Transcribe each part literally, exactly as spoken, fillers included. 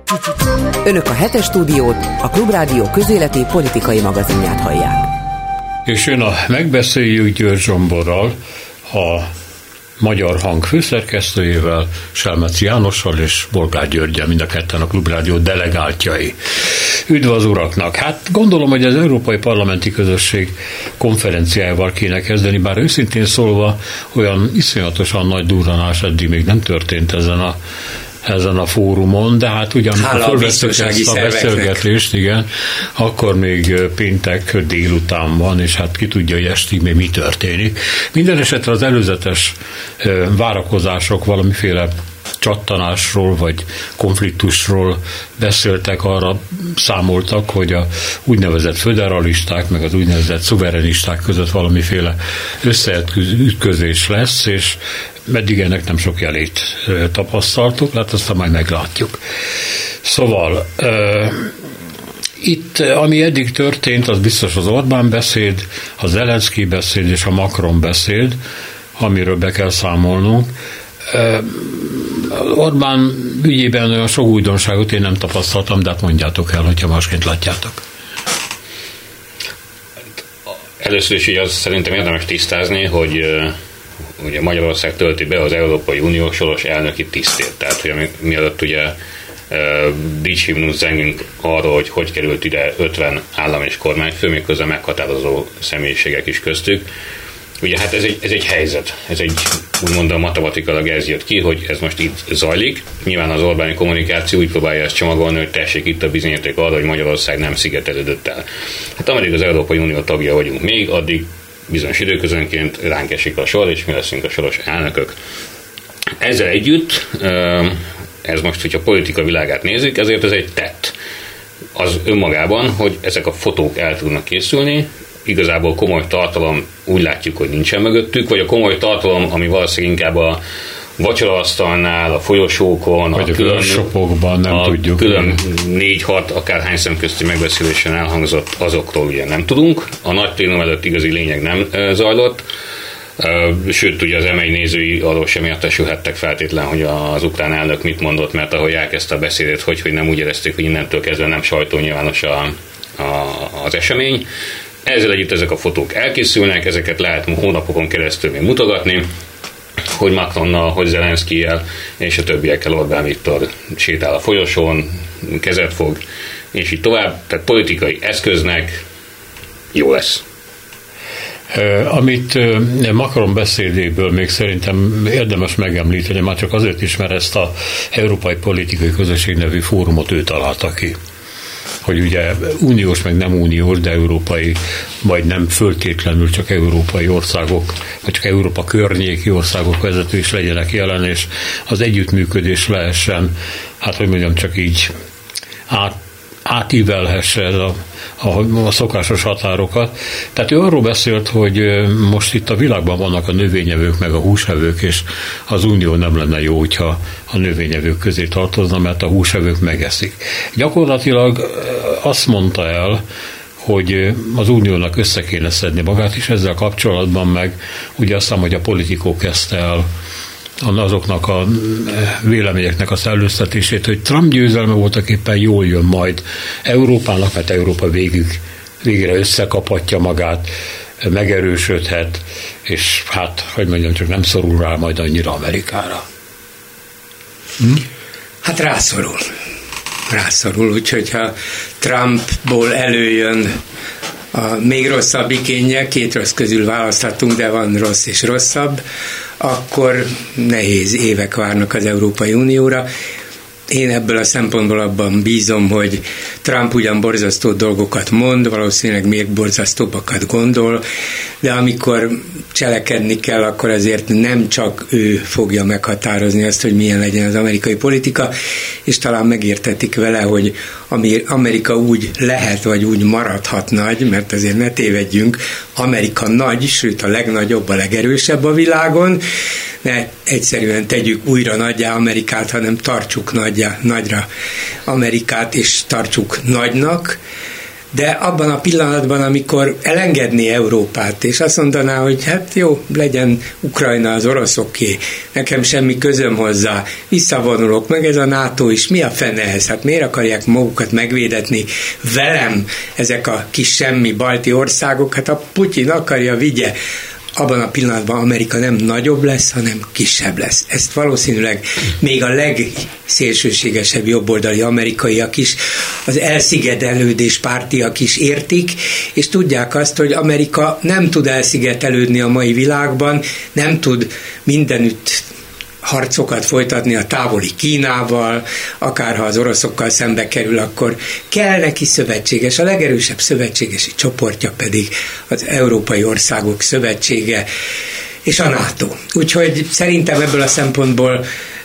Önök a Hetes Stúdiót, a Klubrádió közéleti politikai magazinját hallják. És jön a Megbeszéljük György Zsomborral, a Magyar Hang főszerkesztőjével, Selmeci Jánossal és Bolgár Györggyel, mind a ketten a Klubrádió delegáltjai. Üdv az uraknak! Hát gondolom, hogy az Európai Parlamenti Közösség konferenciájával kéne kezdeni, bár őszintén szólva olyan iszonyatosan nagy durranás eddig még nem történt ezen a ezen a fórumon, de hát ugyanakkor fölvettük ezt a beszélgetést, igen, akkor még péntek délután van, és hát ki tudja, hogy estig még mi történik. Minden esetre az előzetes várakozások valamiféle csattanásról vagy konfliktusról beszéltek, arra számoltak, hogy a úgynevezett föderalisták meg az úgynevezett szuverenisták között valamiféle összeütközés lesz, és meddig ennek nem sok jelét tapasztaltuk, hát aztán majd meglátjuk. Szóval itt, ami eddig történt, az biztos az Orbán beszéd, a Zelenszky beszéd és a Macron beszéd, amiről be kell számolnunk. Orbán ügyében olyan sok újdonságot én nem tapasztaltam, de hát mondjátok el, hogyha másként látjátok. Először is így az szerintem érdemes tisztázni, hogy ugye Magyarország tölti be az Európai Unió soros elnöki tisztét. Tehát, hogy mielőtt ugye dicshimnusz zengünk arról, hogy hogy került ide ötven állam és kormányfő, méghozzá meghatározó személyiségek is köztük. Ugye hát ez egy, ez egy helyzet, ez egy úgymond matematikailag ez jött ki, hogy ez most itt zajlik. Nyilván az Orbáni kommunikáció úgy próbálja ezt csomagolni, hogy tessék itt a bizonyíték arra, hogy Magyarország nem szigetelődött el. Hát ameddig az Európai Unió tagja vagyunk még, addig bizonyos időközönként ránk esik a sor, és mi leszünk a soros elnökök. Ezzel együtt, ez most, hogyha politika világát nézzük, ezért ez egy tett. Az önmagában, hogy ezek a fotók el tudnak készülni, igazából komoly tartalom úgy látjuk, hogy nincsen mögöttük, vagy a komoly tartalom, ami valószínűleg inkább a vacsoraasztalnál, a folyosókon, vagy a, a külön shopokban, nem a tudjuk. Külön négy-hat, akárhány szemközti megbeszélésen elhangzott, azokról ugye nem tudunk. A nagy plénum előtt igazi lényeg nem zajlott. Sőt, ugye az em egy nézői arról sem értesülhettek feltétlen, hogy az ukrán elnök mit mondott, mert ahogy elkezdte a beszédét, hogy, hogy nem úgy érezték, hogy innentől kezdve nem sajtónyilvános a, a, az esemény. Ezzel együtt ezek a fotók elkészülnek, ezeket lehet hónapokon keresztül még mutogatni, hogy Macronnal, hogy Zelenszkijjel és a többiekkel Orbán Viktor sétál a folyosón, kezet fog, és így tovább. Tehát politikai eszköznek jó lesz. Amit Macron beszédéből még szerintem érdemes megemlíteni, már csak azért is, mert ezt az Európai Politikai Közösség nevű fórumot ő találta ki. Hogy ugye uniós, meg nem uniós, de európai, vagy nem föltétlenül csak európai országok, vagy csak Európa környéki országok vezető is legyenek jelen, és az együttműködés lehessen, hát hogy mondjam, csak így át, átívelhesse a, a, a szokásos határokat. Tehát ő arról beszélt, hogy most itt a világban vannak a növényevők, meg a húsevők, és az unió nem lenne jó, hogyha a növényevők közé tartozna, mert a húsevők megeszik. Gyakorlatilag azt mondta el, hogy az uniónak össze kéne szedni magát, és ezzel kapcsolatban meg ugye azt hiszem, hogy a Politico kezdte el azoknak a véleményeknek a szellőztetését, hogy Trump győzelme voltak éppen jól jön majd Európának, mert Európa végig, végre összekaphatja magát, megerősödhet, és hát, hogy mondjam, csak nem szorul rá majd annyira Amerikára. Hm? Hát rászorul. Rászorul, úgyhogy ha Trumpból előjön a még rosszabb igénye, két rossz közül választhatunk, de van rossz és rosszabb, akkor nehéz évek várnak az Európai Unióra. Én ebből a szempontból abban bízom, hogy Trump ugyan borzasztó dolgokat mond, valószínűleg még borzasztóbbakat gondol, de amikor cselekedni kell, akkor azért nem csak ő fogja meghatározni azt, hogy milyen legyen az amerikai politika, és talán megértetik vele, hogy Amerika úgy lehet, vagy úgy maradhat nagy, mert azért ne tévedjünk, Amerika nagy, sőt a legnagyobb, a legerősebb a világon, ne egyszerűen tegyük újra nagyjá Amerikát, hanem tartsuk nagyjá, nagyra Amerikát, és tartsuk nagynak. de abban a pillanatban, amikor elengedné Európát, és azt mondaná, hogy hát jó, legyen Ukrajna az oroszoké, nekem semmi közöm hozzá, visszavonulok, meg ez a NATO is, mi a fene ez? Hát miért akarják magukat megvédetni velem ezek a kis semmi balti országok? Hát a Putyin akarja, vigye. Abban a pillanatban Amerika nem nagyobb lesz, hanem kisebb lesz. Ezt valószínűleg még a legszélsőségesebb jobboldali amerikaiak is, az elszigetelődés pártiak is értik, és tudják azt, hogy Amerika nem tud elszigetelődni a mai világban, nem tud mindenütt harcokat folytatni a távoli Kínával, akárha az oroszokkal szembe kerül, akkor kell neki szövetséges, a legerősebb szövetségesi csoportja pedig az Európai Országok Szövetsége és a NATO. Úgyhogy szerintem ebből a szempontból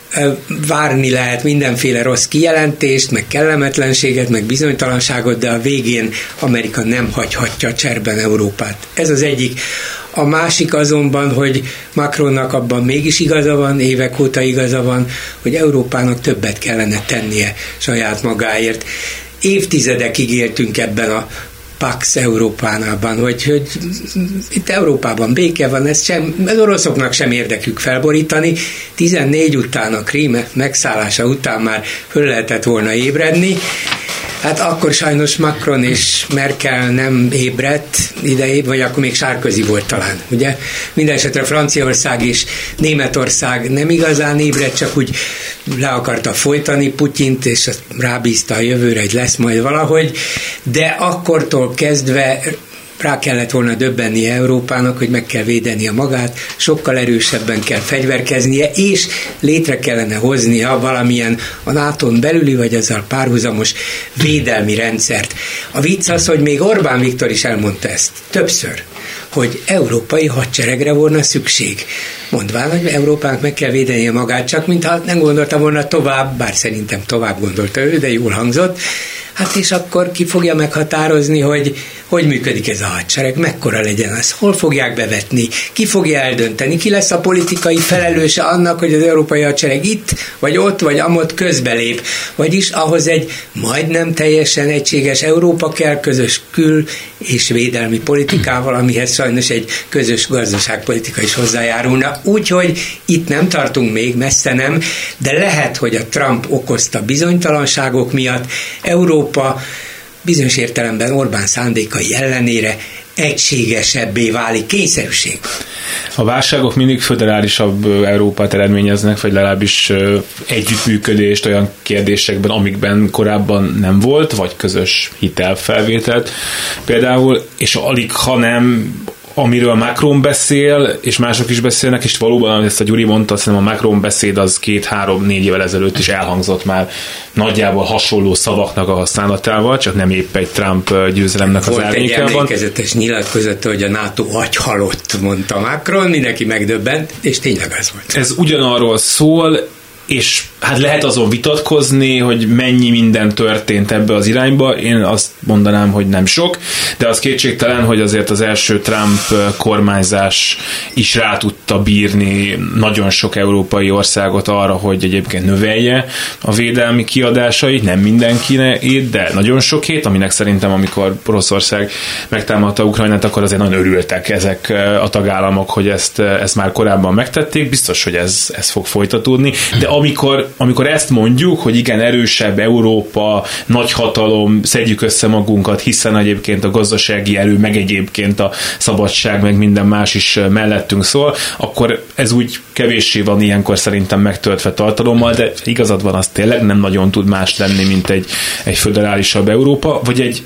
várni lehet mindenféle rossz kijelentést, meg kellemetlenséget, meg bizonytalanságot, de a végén Amerika nem hagyhatja cserben Európát. Ez az egyik. A másik azonban, hogy Macronnak abban mégis igaza van, évek óta igaza van, hogy Európának többet kellene tennie saját magáért. Évtizedekig éltünk ebben a Pax Európánában, hogy, hogy itt Európában béke van, ez sem, az oroszoknak sem érdekük felborítani. tizennégy után, a Krím megszállása után már föl lehetett volna ébredni. Hát akkor sajnos Macron és Merkel nem ébredt idejében, vagy akkor még Sarkozy volt talán, ugye? Mindenesetre Franciaország és Németország nem igazán ébredt, csak úgy le akarta folytani Putyint, és rábízta a jövőre, hogy lesz majd valahogy, de akkortól kezdve rá kellett volna döbbennie Európának, hogy meg kell védenie magát, sokkal erősebben kell fegyverkeznie, és létre kellene hoznia valamilyen a nátón belüli, vagy ezzel párhuzamos védelmi rendszert. A vicc az, hogy még Orbán Viktor is elmondta ezt többször, hogy európai hadseregre volna szükség. Mondván, hogy Európának meg kell védenie magát, csak mintha nem gondolta volna tovább, bár szerintem tovább gondolta ő, de jól hangzott. Hát és akkor ki fogja meghatározni, hogy hogy működik ez a hadsereg, mekkora legyen az, hol fogják bevetni, ki fogja eldönteni, ki lesz a politikai felelőse annak, hogy az európai hadsereg itt, vagy ott, vagy amott közbelép. Vagyis ahhoz egy majdnem teljesen egységes Európa kell, közös kül- és védelmi politikával, amihez sajnos egy közös gazdaságpolitika is hozzájárulna. Úgyhogy itt nem tartunk még, messze nem, de lehet, hogy a Trump okozta bizonytalanságok miatt Európa bizonyos értelemben Orbán szándékai ellenére egységesebbé válik kényszerűség. A válságok mindig föderálisabb Európát eredményeznek, vagy legalábbis együttműködést olyan kérdésekben, amikben korábban nem volt, vagy közös hitelfelvételt például, és alig, ha nem amiről Macron beszél, és mások is beszélnek, és valóban, ezt a Gyuri mondta, szerintem a Macron beszéd az két-három-négy évvel ezelőtt is elhangzott már nagyjából hasonló szavaknak a használatával, csak nem épp egy Trump győzelemnek az árnyékában. Volt egy emlékezetes nyilatkozata, hogy a NATO agyhalott, mondta Macron, mindenki megdöbbent, és tényleg az volt. Ez ugyanarról szól, és hát lehet azon vitatkozni, hogy mennyi minden történt ebbe az irányba. Én azt mondanám, hogy nem sok, de az kétségtelen, hogy azért az első Trump kormányzás is rá tudta bírni nagyon sok európai országot arra, hogy egyébként növelje a védelmi kiadásait, nem mindenkinek, de nagyon sokét, aminek szerintem, amikor Oroszország megtámadta Ukrajnát, akkor azért nagyon örültek ezek a tagállamok, hogy ezt, ezt már korábban megtették. Biztos, hogy ez, ez fog folytatódni, de amikor, amikor ezt mondjuk, hogy igen, erősebb Európa, nagyhatalom, szedjük össze magunkat, hiszen egyébként a gazdasági erő, meg egyébként a szabadság, meg minden más is mellettünk szól, akkor ez úgy kevéssé van ilyenkor szerintem megtöltve tartalommal, de igazad van, az tényleg nem nagyon tud más lenni, mint egy, egy föderálisabb Európa, vagy egy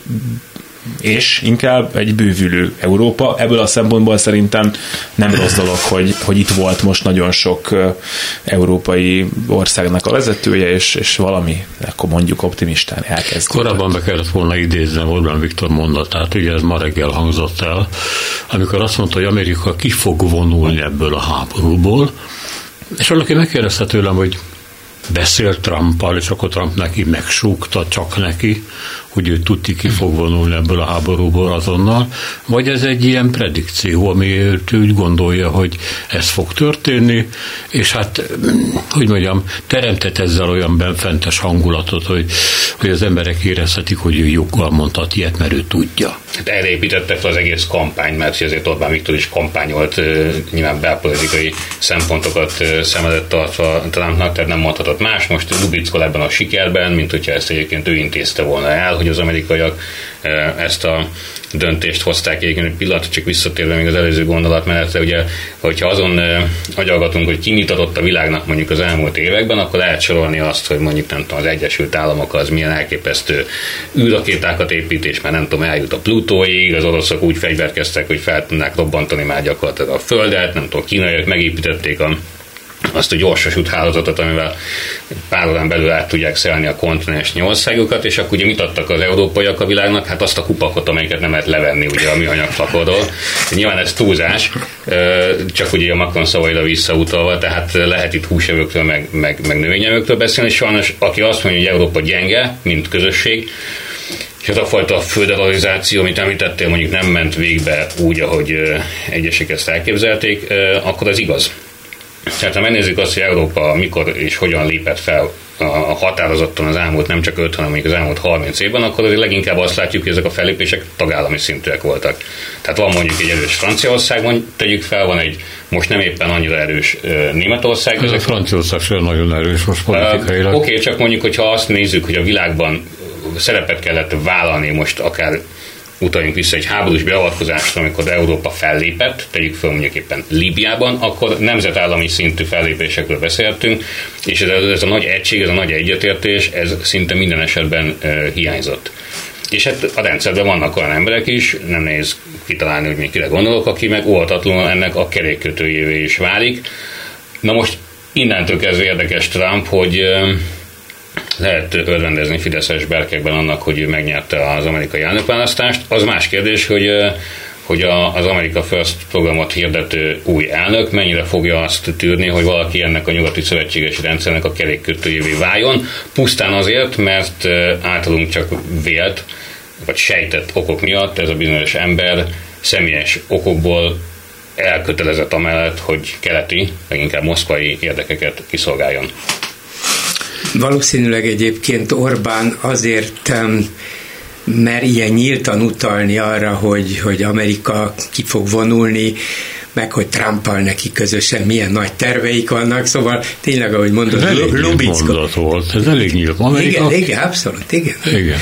és inkább egy bővülő Európa. Ebből a szempontból szerintem nem rossz dolog, hogy, hogy itt volt most nagyon sok európai országnak a vezetője, és, és valami, akkor mondjuk optimistán elkezdődött. Korábban be kellett volna idézni Orbán Viktor mondatát, ugye ez ma reggel hangzott el, amikor azt mondta, hogy Amerika ki fog vonulni ebből a háborúból, és valaki megkérdezte tőlem, hogy beszélt Trumpal, és akkor Trump neki megsúgta, csak neki, hogy ő tudti, ki fog vonulni ebből a háborúból azonnal, vagy ez egy ilyen predikció, ami ő úgy gondolja, hogy ez fog történni, és hát, hogy mondjam, teremtett ezzel olyan benfentes hangulatot, hogy hogy az emberek érezhetik, hogy ő joggal mondhat ilyet, mert ő tudja. Hát erre építette fel az egész kampány, mert azért Orbán Viktor is kampányolt, nyilván belpolitikai szempontokat szem előtt tartva Trumpnak, tehát nem mondhatott más. Most lubickol ebben a sikerben, mint hogyha ezt egyébként ő intézte volna el, hogy az amerikaiak ezt a döntést hozták. Egyébként egy pillanat, csak visszatérve még az előző gondolat mellett, ugye, hogyha azon agyalgatunk, hogy ki mit adott a világnak mondjuk az elmúlt években, akkor lehet sorolni azt, hogy mondjuk nem tudom, az Egyesült Államok az milyen elképesztő űrrakétákat épít, és már nem tudom, eljut a Plutóig, az oroszok úgy fegyverkeztek, hogy fel tudnák robbantani már gyakorlatilag a Földet, nem tudom, kínaiak megépítették a azt a gyorsvasút hálózatot, amivel pár órán belül át tudják szelni a kontinensnyi országokat, és akkor ugye mit adtak az európaiak a világnak? Hát azt a kupakot, amelyiket nem lehet levenni ugye a műanyag flakonról. Nyilván ez túlzás, csak ugye a Macron szavaira visszautalva, tehát lehet itt húsevőkről, meg, meg, meg növényevőkről beszélni, és sajnos aki azt mondja, hogy Európa gyenge, mint közösség, és az a fajta föderalizáció, amit említettél, mondjuk nem ment végbe úgy, ahogy egyesek ezt elképzelték, akkor az igaz. Tehát ha megnézzük azt, hogy Európa mikor és hogyan lépett fel a határozottan az elmúlt nem csak öt, hanem mondjuk az elmúlt harminc évben, akkor azért leginkább azt látjuk, hogy ezek a fellépések tagállami szintűek voltak. Tehát van mondjuk egy erős Franciaország, tegyük fel, van egy most nem éppen annyira erős Németország. Ez a Franciaország sem nagyon erős most politikailag. Oké, okay, csak mondjuk, hogyha azt nézzük, hogy a világban szerepet kellett vállalni most akár utaljunk vissza egy háborús beavatkozásra, amikor Európa fellépett, tegyük fel mondjuk éppen Líbiában, akkor nemzetállami szintű fellépésekről beszéltünk, és ez, ez a nagy egység, ez a nagy egyetértés, ez szinte minden esetben e, hiányzott. És hát a rendszerben vannak olyan emberek is, nem nehéz kitalálni, hogy még kire gondolok, aki meg óvatatlanul ennek a kerékkötőjévé is válik. Na most innentől kezdve érdekes Trump, hogy e, lehet örvendezni fideszes berkekben annak, hogy ő megnyerte az amerikai elnökválasztást. Az más kérdés, hogy, hogy az America First programot hirdető új elnök mennyire fogja azt tűrni, hogy valaki ennek a nyugati szövetségesi rendszernek a kerékkötőjévé váljon, pusztán azért, mert általunk csak vélt, vagy sejtett okok miatt ez a bizonyos ember személyes okokból elkötelezett amellett, hogy keleti, leginkább moszkvai érdekeket kiszolgáljon. Valószínűleg egyébként Orbán azért mer ilyen nyíltan utalni arra, hogy, hogy Amerika ki fog vonulni, meg hogy Trumpal neki közösen milyen nagy terveik vannak, szóval tényleg, ahogy mondod, lubickol. volt, ez elég nyílt. Amerika... Igen, igen, abszolút, igen. igen.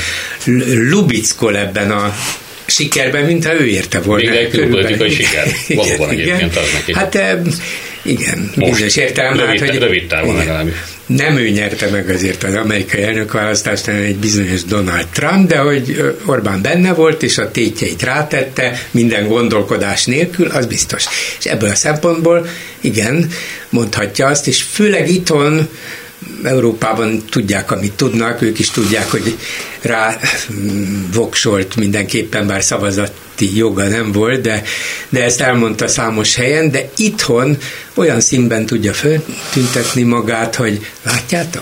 Lubickol ebben a sikerben, mintha ő érte volna. Még egy külpolitikai siker. Valóban egyébként az neki. Hát igen, bizonyos értelemben. Rövid, hát, hogy rövid távon legalábbis. Nem ő nyerte meg azért az amerikai elnökválasztást, hanem egy bizonyos Donald Trump, de hogy Orbán benne volt, és a tétjeit rátette, minden gondolkodás nélkül, az biztos. És ebből a szempontból, igen, mondhatja azt, és főleg itthon, Európában tudják, amit tudnak, ők is tudják, hogy rá voksolt mindenképpen, bár szavazati joga nem volt, de, de ezt elmondta számos helyen, de itthon olyan színben tudja föltüntetni magát, hogy látjátok?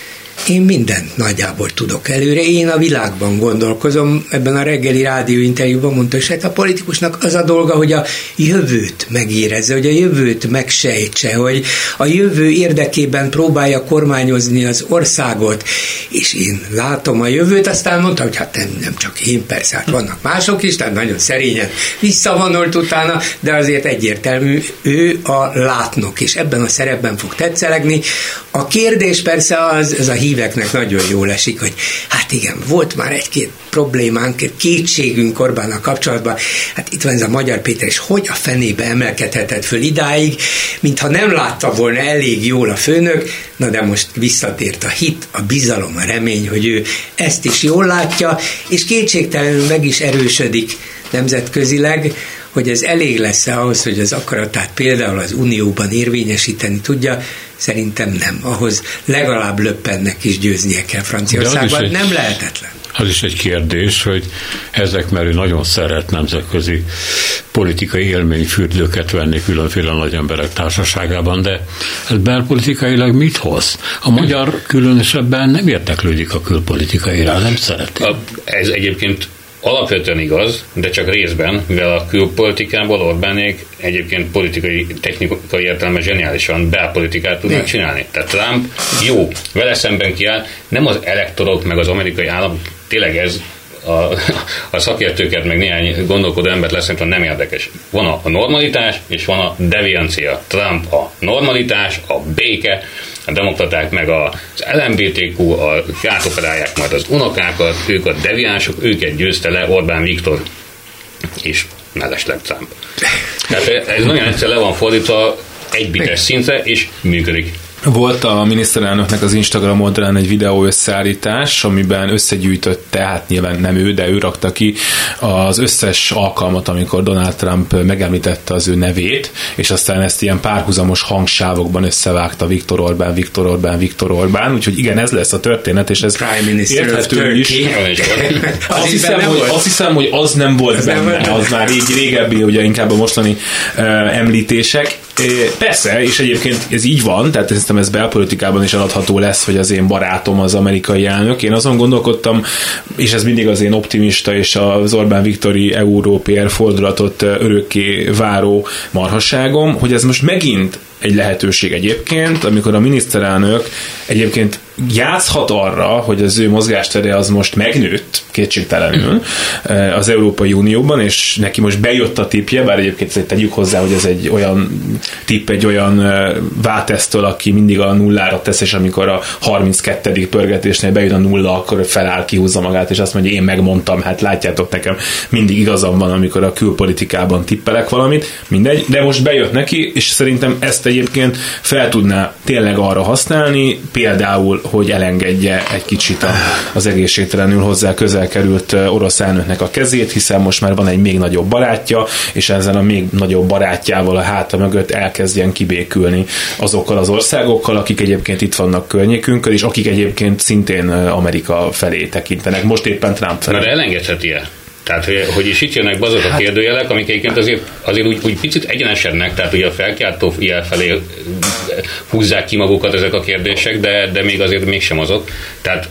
Én mindent nagyjából tudok előre, én a világban gondolkozom, ebben a reggeli rádióinterjúban mondta, és hát a politikusnak az a dolga, hogy a jövőt megérezze, hogy a jövőt megsejtse, hogy a jövő érdekében próbálja kormányozni az országot, és én látom a jövőt, aztán mondta, hogy hát nem, nem csak én, persze, hát vannak mások is, tehát nagyon szerényen visszavonolt utána, de azért egyértelmű, ő a látnok, és ebben a szerepben fog tetszelegni. A kérdés persze az, az a híveknek nagyon jól esik, hogy hát igen, volt már egy-két problémánk, egy kétségünk Orbánnal kapcsolatban, hát itt van ez a Magyar Péter, és hogy a fenébe emelkedhetett föl idáig, mintha nem látta volna elég jól a főnök, na de most visszatért a hit, a bizalom, a remény, hogy ő ezt is jól látja, és kétségtelenül meg is erősödik nemzetközileg, hogy ez elég lesz ahhoz, hogy az akaratát például az Unióban érvényesíteni tudja, szerintem nem. Ahhoz legalább Le Pennek is győznie kell Franciaországban. Egy, nem lehetetlen. Az is egy kérdés, hogy ezek, mert ő nagyon szeret nemzetközi politikai élményfürdőket venni különféle nagy emberek társaságában, de ez belpolitikailag mit hoz? A magyar különösebben nem érdeklődik a külpolitikai rá, nem szereti. A, ez egyébként alapvetően igaz, de csak részben, mivel a külpolitikából Orbánék egyébként politikai, technikai értelemben zseniálisan belpolitikát tudnak csinálni. Tehát Trump jó, vele szemben kiáll, nem az elektorok meg az amerikai állam, tényleg ez a, a szakértőket, meg néhány gondolkodó embert leszem, nem érdekes. Van a, a normalitás, és van a deviancia. Trump a normalitás, a béke, a demokraták meg az el em bé té kú, a átoperálják majd az unokákat, ők a deviánsok, őket győzte le Orbán Viktor, és mellesleg Trump. Tehát ez nagyon egyszer le van fordítva egy bites szintre, és működik. Volt a miniszterelnöknek az Instagram oldalán egy videó összeállítás, amiben összegyűjtötte, hát nyilván nem ő, de ő rakta ki az összes alkalmat, amikor Donald Trump megemlítette az ő nevét, és aztán ezt ilyen párhuzamos hangsávokban összevágta Viktor Orbán, Viktor Orbán, Viktor Orbán, úgyhogy igen, ez lesz a történet, és ez érthető is. Azt hiszem, hogy, azt hiszem, hogy az nem volt az benne, nem az már rég, régebbi, ugye inkább a mostani uh, említések. Persze, és egyébként ez így van, tehát szerintem ez belpolitikában is eladható lesz, hogy az én barátom az amerikai elnök. Én azon gondolkodtam, és ez mindig az én optimista és az Orbán Viktori Európér fordulatot örökké váró marhasságom, hogy ez most megint egy lehetőség egyébként, amikor a miniszterelnök egyébként játszhat arra, hogy az ő mozgástere az most megnőtt kétségtelenül az Európai Unióban, és neki most bejött a tippje, bár egyébként tegyük hozzá, hogy ez egy olyan tipp, egy olyan váltesztől, aki mindig a nullára tesz, és amikor a harminckettedik pörgetésnél bejön a nulla, akkor feláll, kihúzza magát, és azt mondja, én megmondtam, hát látjátok, nekem mindig igazam van, amikor a külpolitikában tippelek valamit, mindegy, de most bejött neki, és szerintem ezt egyébként fel tudná tényleg arra használni, például, hogy elengedje egy kicsit a, az egészségtelenül hozzá közel került orosz elnöknek a kezét, hiszen most már van egy még nagyobb barátja, és ezen a még nagyobb barátjával a háta mögött elkezdjen kibékülni azokkal az országokkal, akik egyébként itt vannak környékünkön, és akik egyébként szintén Amerika felé tekintenek. Most éppen Trump felé. Mert elengedheti-e? Tehát, hogy is itt jönnek be azok a kérdőjelek, amik egyébként azért, azért úgy, úgy picit egyenesednek, tehát ugye a felkiáltó jel felé húzzák ki magukat ezek a kérdések, de, de még azért mégsem azok. Tehát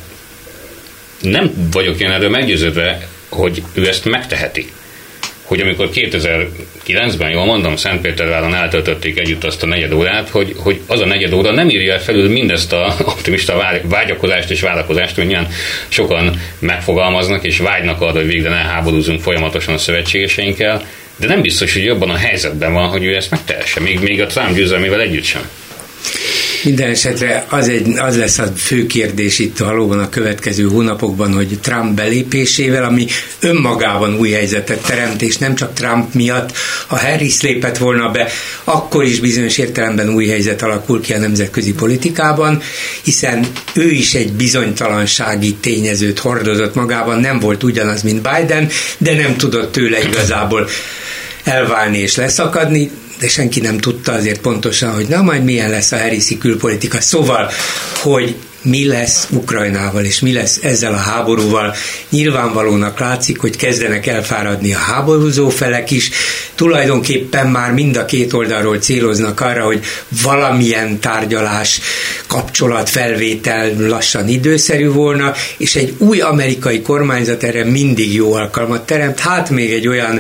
nem vagyok én erről meggyőződve, hogy ő ezt megteheti. Hogy amikor kétezer-kilencben, jól mondom, Szentpéterváron eltöltötték együtt azt a negyed órát, hogy, hogy az a negyed óra nem írja felül mindezt a optimista vágyakozást és várakozást, hogy nyilván sokan megfogalmaznak és vágynak arra, hogy végre ne háborúzunk folyamatosan a szövetségeseinkkel, de nem biztos, hogy jobban a helyzetben van, hogy ő ezt megtehesse, még, még a Trump győzelmével együtt sem. Minden esetre az, egy, az lesz a fő kérdés itt valóban a következő hónapokban, hogy Trump belépésével, ami önmagában új helyzetet teremt, és nem csak Trump miatt, ha Harris lépett volna be, akkor is bizonyos értelemben új helyzet alakul ki a nemzetközi politikában, hiszen ő is egy bizonytalansági tényezőt hordozott magában, nem volt ugyanaz, mint Biden, de nem tudott tőle igazából elválni és leszakadni, de senki nem tudta azért pontosan, hogy na majd milyen lesz a harrisi külpolitika. Szóval, hogy mi lesz Ukrajnával, és mi lesz ezzel a háborúval. Nyilvánvalónak látszik, hogy kezdenek elfáradni a háborúzó felek is. Tulajdonképpen már mind a két oldalról céloznak arra, hogy valamilyen tárgyalás, kapcsolat, felvétel lassan időszerű volna, és egy új amerikai kormányzat erre mindig jó alkalmat teremt. Hát még egy olyan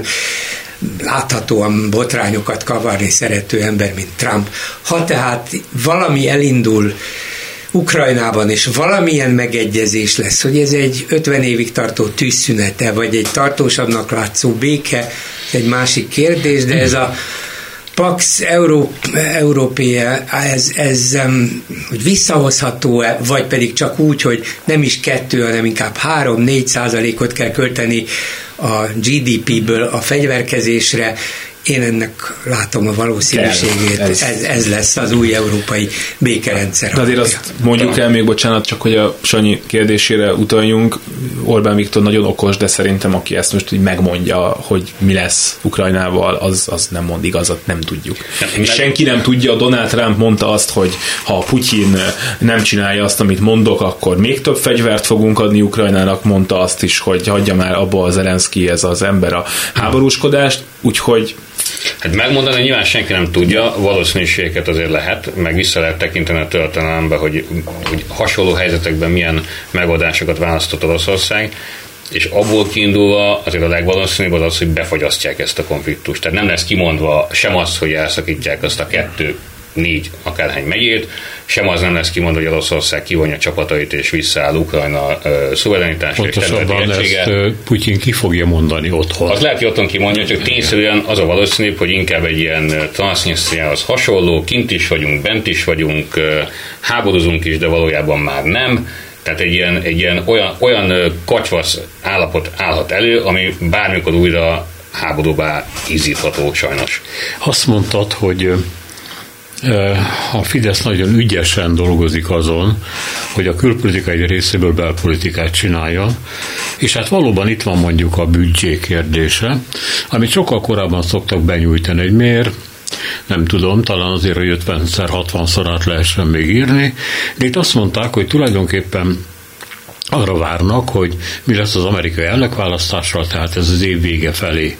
láthatóan botrányokat kavarni szerető ember, mint Trump. Ha tehát valami elindul Ukrajnában, és valamilyen megegyezés lesz, hogy ez egy ötven évig tartó tűzszünete, vagy egy tartósabbnak látszó béke, egy másik kérdés, de ez a Pax Európéja, ez, ez hogy visszahozható-e, vagy pedig csak úgy, hogy nem is kettő, hanem inkább három-négy százalékot kell költeni a gé dé pé-ből a fegyverkezésre. Én ennek látom a valószínűségét. Ez, ez, ez lesz az új európai békerendszer. De azért azt mondjuk el még, bocsánat, csak hogy a Sanyi kérdésére utaljunk. Orbán Viktor nagyon okos, de szerintem aki ezt most így megmondja, hogy mi lesz Ukrajnával, az, az nem mond igazat, nem tudjuk. Nem, és senki nem tudja, Donald Trump mondta azt, hogy ha Putyin nem csinálja azt, amit mondok, akkor még több fegyvert fogunk adni Ukrajnának, mondta azt is, hogy hagyja már abba az Zelenszky, ez az ember a háborúskodást, úgyhogy hát megmondani nyilván senki nem tudja, valószínűségeket azért lehet, meg vissza lehet tekinteni a történelembe, hogy, hogy hasonló helyzetekben milyen megoldásokat választott Oroszország. és abból kiindulva azért a legvalószínűbb az az, hogy befagyasztják ezt a konfliktust. Tehát nem lesz kimondva sem az, hogy elszakítják azt a kettő, négy, akárhány megyét, sem az nem lesz kimondva, hogy Oroszország kivonja csapatait és visszaáll Ukrajna uh, szuverenitásra és területi egysége. Putyin ki fogja mondani otthon. Az lehet, hogy otthon kimondja, csak tényszerűen az a valószínűbb, hogy inkább egy ilyen Transnistriához hasonló, kint is vagyunk, bent is vagyunk, uh, háborúzunk is, de valójában már nem. Tehát egy ilyen, egy ilyen olyan, olyan katyvasz állapot állhat elő, ami bármikor újra háborúba ízítható sajnos. Azt mondtad, hogy a Fidesz nagyon ügyesen dolgozik azon, hogy a külpolitikai részéből belpolitikát csinálja, és hát valóban itt van mondjuk a büdzsé kérdése, amit sokkal korábban szoktak benyújtani, hogy miért, nem tudom, talán azért, hogy ötvenszer, hatvanszor át lehessen még írni, de itt azt mondták, hogy tulajdonképpen arra várnak, hogy mi lesz az amerikai elnökválasztással, tehát ez az év vége felé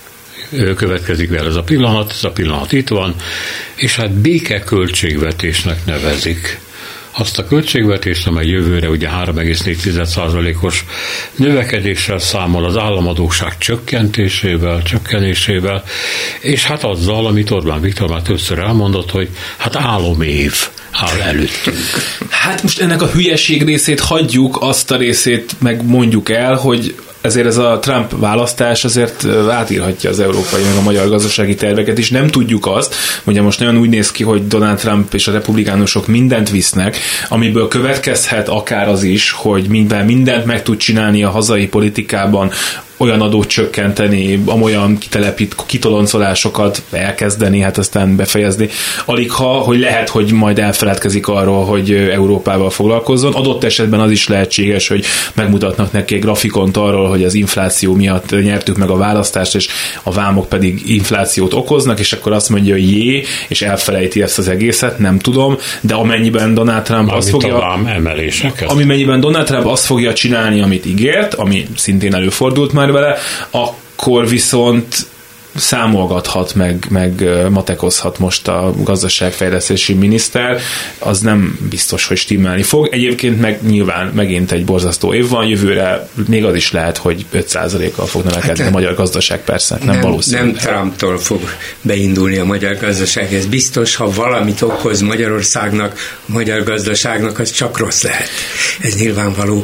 következik vele ez a pillanat, ez a pillanat itt van, és hát béke költségvetésnek nevezik. Azt a költségvetést, amely jövőre ugye három egész négy százalékos növekedéssel számol, az államadósság csökkentésével, csökkenésével, és hát azzal, amit Orbán Viktor már többször elmondott, hogy hát álomév áll előttünk. Hát most ennek a hülyeség részét hagyjuk, azt a részét meg mondjuk el, hogy ezért ez a Trump választás azért átírhatja az európai meg a magyar gazdasági terveket is. Nem tudjuk azt, ugye most nagyon úgy néz ki, hogy Donald Trump és a republikánusok mindent visznek, amiből következhet akár az is, hogy minden, mindent meg tud csinálni a hazai politikában, olyan adót csökkenteni, amolyan kitelepít, kitoloncolásokat elkezdeni, hát aztán befejezni. Alig ha, hogy lehet, hogy majd elfeledkezik arról, hogy Európával foglalkozzon. Adott esetben az is lehetséges, hogy megmutatnak neki egy grafikont arról, hogy az infláció miatt nyertük meg a választást, és a vámok pedig inflációt okoznak, és akkor azt mondja, hogy jé, és elfelejti ezt az egészet, nem tudom, de amennyiben Donald Trump azt fogja... a vám emeléseket. Amennyiben Donald Trump azt fogja csinálni, amit ígért, ami szintén előfordult már vele, akkor viszont számolgathat, meg, meg matekozhat most a gazdaságfejlesztési miniszter, az nem biztos, hogy stimmelni fog. Egyébként meg nyilván megint egy borzasztó év van, jövőre még az is lehet, hogy öt százalékkal fog növekedni hát a magyar gazdaság, persze, nem, nem valószínű. Nem Trumptól fog beindulni a magyar gazdaság, ez biztos, ha valamit okoz Magyarországnak, a magyar gazdaságnak, az csak rossz lehet. Ez nyilvánvaló.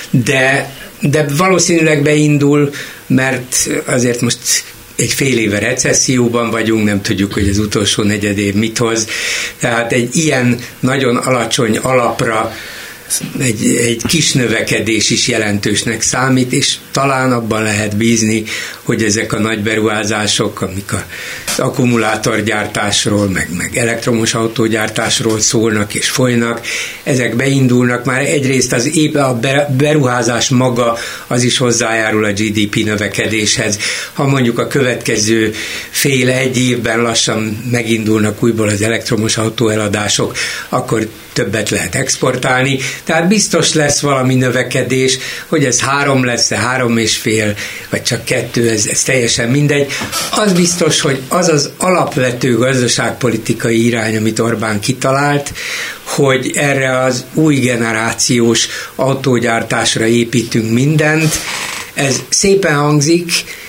De de valószínűleg beindul, mert azért most egy fél éve recesszióban vagyunk, nem tudjuk, hogy az utolsó negyedév mit hoz. Tehát egy ilyen nagyon alacsony alapra egy, egy kis növekedés is jelentősnek számít, és talán abban lehet bízni, hogy ezek a nagy beruházások, amik az akkumulátorgyártásról, meg, meg elektromos autógyártásról szólnak és folynak, ezek beindulnak. Már egyrészt az épp a beruházás maga az is hozzájárul a gé dé pé növekedéshez. Ha mondjuk a következő fél egy évben lassan megindulnak újból az elektromos autóeladások, akkor többet lehet exportálni, tehát biztos lesz valami növekedés, hogy ez három lesz-e, három és fél, vagy csak kettő, ez, ez teljesen mindegy. Az biztos, hogy az az alapvető gazdaságpolitikai irány, amit Orbán kitalált, hogy erre az új generációs autógyártásra építünk mindent, ez szépen hangzik,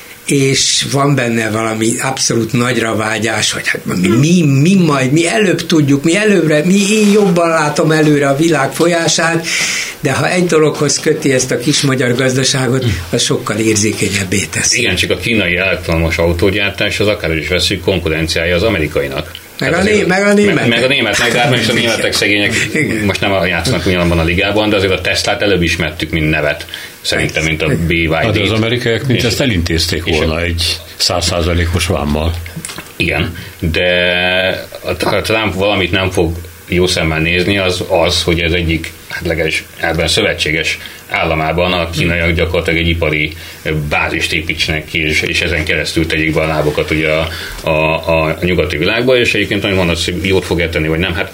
és van benne valami abszolút nagyra vágyás, hogy hát mi, mi, mi majd, mi előbb tudjuk, mi előbbre, mi én jobban látom előre a világ folyását, de ha egy dologhoz köti ezt a kis magyar gazdaságot, az sokkal érzékenyebbé teszi. Igen, csak a kínai elektromos autógyártás az akár is veszük konkurenciája az amerikainak. Meg a, né- meg a német. Meg, meg a német, meg és a németek szegények most nem játszanak ugyanabban a ligában, de azért a Teslát előbb ismertük, mint nevet. Szerintem, mint a bé vé dé. Hát az amerikaiak, mint ezt elintézték volna egy száz százalékos vámmal. Igen, de ha Trump valamit nem fog jó szemmel nézni, az az, hogy ez egyik, hát legalábbis ebben szövetséges államában a kínaiak gyakorlatilag egy ipari bázist építsenek ki, és, és ezen keresztül tegyék be a lábokat ugye a, a, a nyugati világba, és egyébként, amit mondasz, hogy jót fog tenni, vagy nem, hát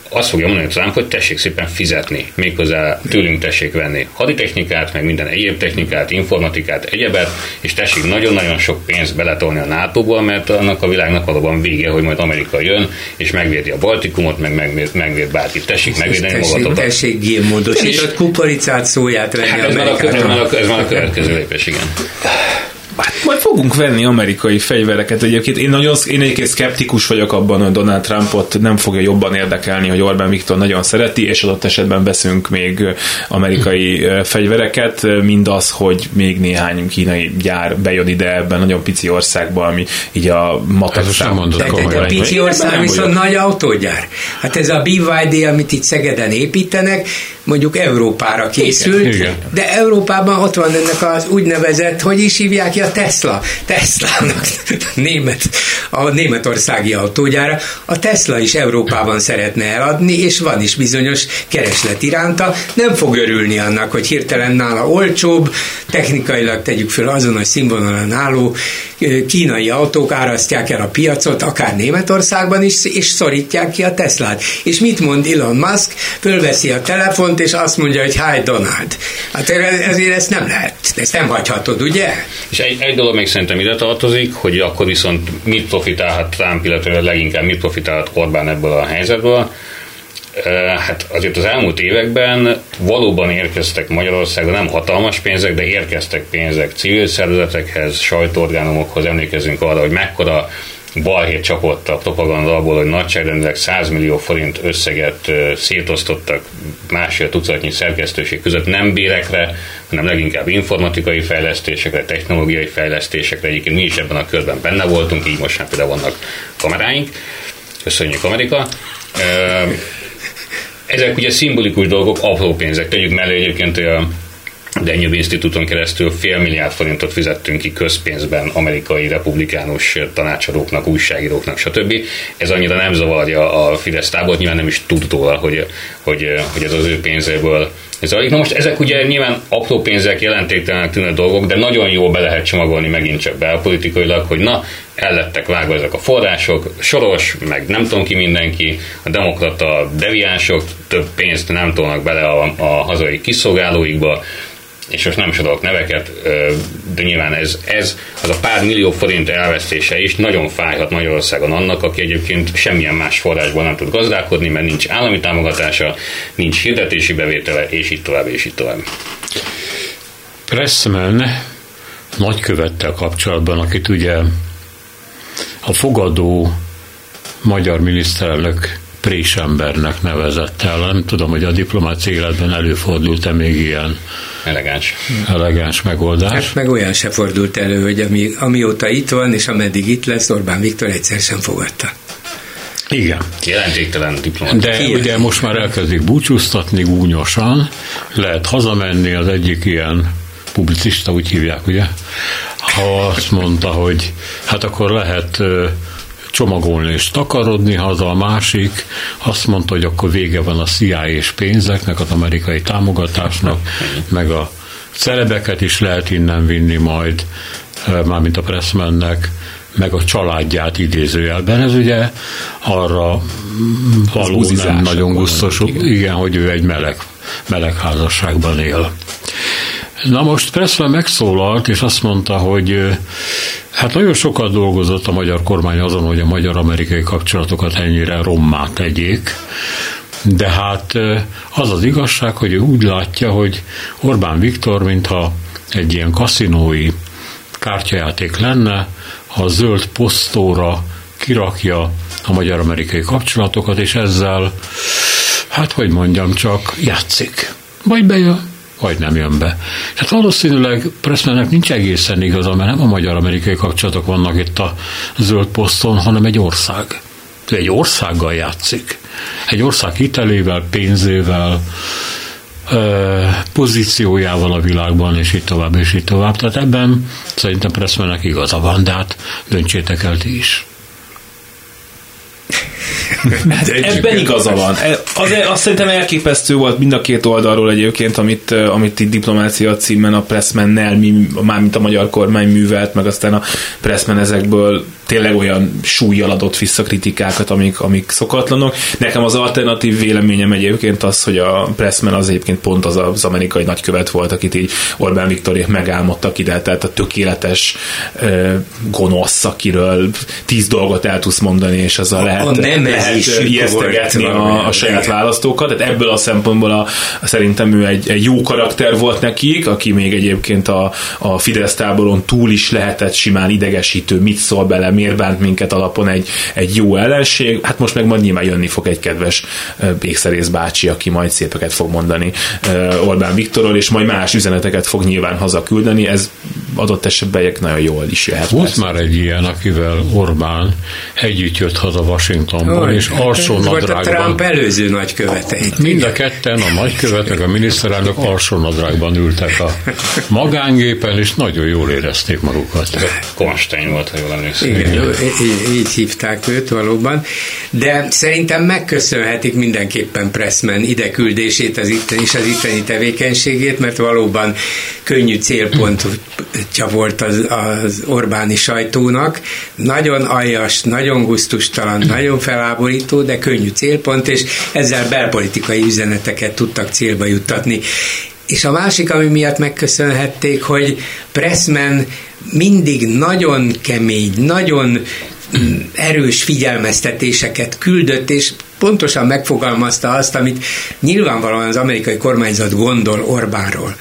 azt fogja mondani Trump, hogy tessék szépen fizetni, méghozzá tőlünk tessék venni haditechnikát, meg minden egyéb technikát, informatikát, egyebet, és tessék nagyon-nagyon sok pénzt beletolni a nátóból, mert annak a világnak valóban vége, hogy majd Amerika jön, és megvédi a Baltikumot, meg megvéd, megvéd bárkit. Tessék megvédeni magatokat. Tessék génmódosított kukoricát, szóját venni hát ez, már a, ez, már a, ez már a következő lépés, igen. Hát majd fogunk venni amerikai fegyvereket egyébként. Én nagyon én egyébként szkeptikus vagyok abban, hogy Donald Trumpot nem fogja jobban érdekelni, hogy Orbán Viktor nagyon szereti, és adott esetben veszünk még amerikai fegyvereket, mint az, hogy még néhány kínai gyár bejön ide ebben nagyon pici országban, ami így a matek számot. A pici ország viszont nagy autógyár. Hát ez a bé vé dé, amit itt Szegeden építenek, mondjuk Európára készült, igen, igen. De Európában ott van ennek az úgynevezett, hogy is hívják ki, a Tesla. Teslának német, a németországi autógyára. A Tesla is Európában szeretne eladni, és van is bizonyos kereslet iránta. Nem fog örülni annak, hogy hirtelen nála olcsóbb, technikailag tegyük föl azonos színvonalon álló kínai autók árasztják el a piacot, akár Németországban is, és szorítják ki a Teslát. És mit mond Elon Musk? Fölveszi a telefont, és azt mondja, hogy hi Donald. Hát ezért ezt nem lehet, ezt nem hagyhatod, ugye? És egy, egy dolog még szerintem ide tartozik, hogy akkor viszont mit profitálhat Trump, illetve leginkább mit profitálhat Orbán ebből a helyzetből. Hát azért az elmúlt években valóban érkeztek Magyarországra nem hatalmas pénzek, de érkeztek pénzek civil szervezetekhez, sajtóorgánumokhoz. Emlékezzünk arra, hogy mekkora balhét csapott a propaganda abból, hogy nagyságrendileg száz millió forint összeget szétosztottak másfél tucatnyi szerkesztőség között nem bérekre, hanem leginkább informatikai fejlesztésekre, technológiai fejlesztésekre. Egyébként mi is ebben a körben benne voltunk, így most már például vannak kameráink. Köszönjük, Amerika! Ezek ugye szimbolikus dolgok, apró pénzek. Tegyük mellé egyébként, hogy a Danube Instituton keresztül fél milliárd forintot fizettünk ki közpénzben amerikai republikánus tanácsadóknak, újságíróknak, stb. Ez annyira nem zavarja a Fidesz tábort, nyilván nem is tud róla, hogy, hogy, hogy ez az ő pénzéből zajlik. Na most ezek ugye nyilván apró pénzek, jelentéktelenek tűnő dolgok, de nagyon jól be lehet csomagolni megint csak belpolitikailag, hogy na, el lettek vágva ezek a források, Soros, meg nem tudom ki mindenki, a demokrata deviánsok több pénzt nem tolnak bele a, a hazai kiszolgálóikba, és most nem sorolok neveket, de nyilván ez, ez az a pár millió forint elvesztése is nagyon fájhat Magyarországon annak, aki egyébként semmilyen más forrásból nem tud gazdálkodni, mert nincs állami támogatása, nincs hirdetési bevétele, és így tovább, és így tovább. Pressman nagykövettel kapcsolatban, akit ugye a fogadó magyar miniszterelnök présembernek nevezett el. Nem tudom, hogy a diplomáciai életben előfordult-e még ilyen elegáns, elegáns megoldás. Hát meg olyan se fordult elő, hogy ami, amióta itt van, és ameddig itt lesz, Orbán Viktor egyszer sem fogadta. Igen. Jelentéktelen diplomácia. De ilyen. Ugye most már elkezdik búcsúztatni gúnyosan, lehet hazamenni, az egyik ilyen publicista, úgy hívják, ugye? Ha azt mondta, hogy hát akkor lehet csomagolni és takarodni haza, a másik azt mondta, hogy akkor vége van a C I A-s pénzeknek, az amerikai támogatásnak, meg a celebeket is lehet innen vinni majd, mármint a Pressmannek, meg a családját idézőjelben. Ez ugye arra való nem nagyon gusztos, igen. igen, hogy ő egy meleg, meleg házasságban él. Na most Pressman megszólalt, és azt mondta, hogy hát nagyon sokat dolgozott a magyar kormány azon, hogy a magyar-amerikai kapcsolatokat ennyire rommá tegyék, de hát az az igazság, hogy ő úgy látja, hogy Orbán Viktor, mintha egy ilyen kaszinói kártyajáték lenne, ha a zöld posztóra kirakja a magyar-amerikai kapcsolatokat, és ezzel, hát hogy mondjam, csak játszik. Vagy bejön, vagy nem jön be. Hát valószínűleg Pressmannek nincs egészen igaza, mert nem a magyar-amerikai kapcsolatok vannak itt a zöld poszton, hanem egy ország. Egy országgal játszik. Egy ország hitelével, pénzével, pozíciójával a világban, és így tovább, és így tovább. Tehát ebben szerintem Pressmannek igaza van, de hát döntsétek el ti is. Hát ebben igaza van. Az, azt szerintem elképesztő volt mind a két oldalról egyébként, amit, amit itt diplomácia címen a Pressmannel, mármint a magyar kormány művelt, meg aztán a Pressman ezekből tényleg olyan súllyal adott vissza kritikákat, amik, amik szokatlanok. Nekem az alternatív véleményem egyébként az, hogy a Pressman az egyébként pont az az amerikai nagykövet volt, akit így Orbán Viktorék megálmodtak ide, tehát a tökéletes uh, gonosz, akiről tíz dolgot el tudsz mondani, és azzal lehet, lehet ijesztegetni a, a saját választókat. Tehát ebből a szempontból a, a szerintem ő egy, egy jó karakter volt nekik, aki még egyébként a, a Fidesz táboron túl is lehetett simán idegesítő, mit szól bele, miért bánt minket alapon egy, egy jó ellenség. Hát most meg majd nyilván jönni fog egy kedves Ékszerész bácsi, aki majd szépeket fog mondani Orbán Viktorról, és majd más üzeneteket fog nyilván hazaküldeni. Ez adott esetben nagyon jól is jöhet. Volt már egy ilyen, akivel Orbán együtt jött haza Washingtonban, és alsó nadrágban. Volt a Trump előző nagykövete. Mind a ketten, a nagykövet, meg a miniszterelnök alsó nadrágban ültek a magángépen, és nagyon jól érezték magukat. Konstein volt, ha jól emlékszem. Igen, így, így hívták őt valóban, de szerintem megköszönhetik mindenképpen Pressman ideküldését az itteni, és az itteni tevékenységét, mert valóban könnyű célpontja volt az, az Orbáni sajtónak. Nagyon aljas, nagyon gusztustalan, nagyon feláborító, de könnyű célpont, és ezzel belpolitikai üzeneteket tudtak célba juttatni. És a másik, ami miatt megköszönhették, hogy Pressman mindig nagyon kemény, nagyon erős figyelmeztetéseket küldött, és pontosan megfogalmazta azt, amit nyilvánvalóan az amerikai kormányzat gondol Orbánról.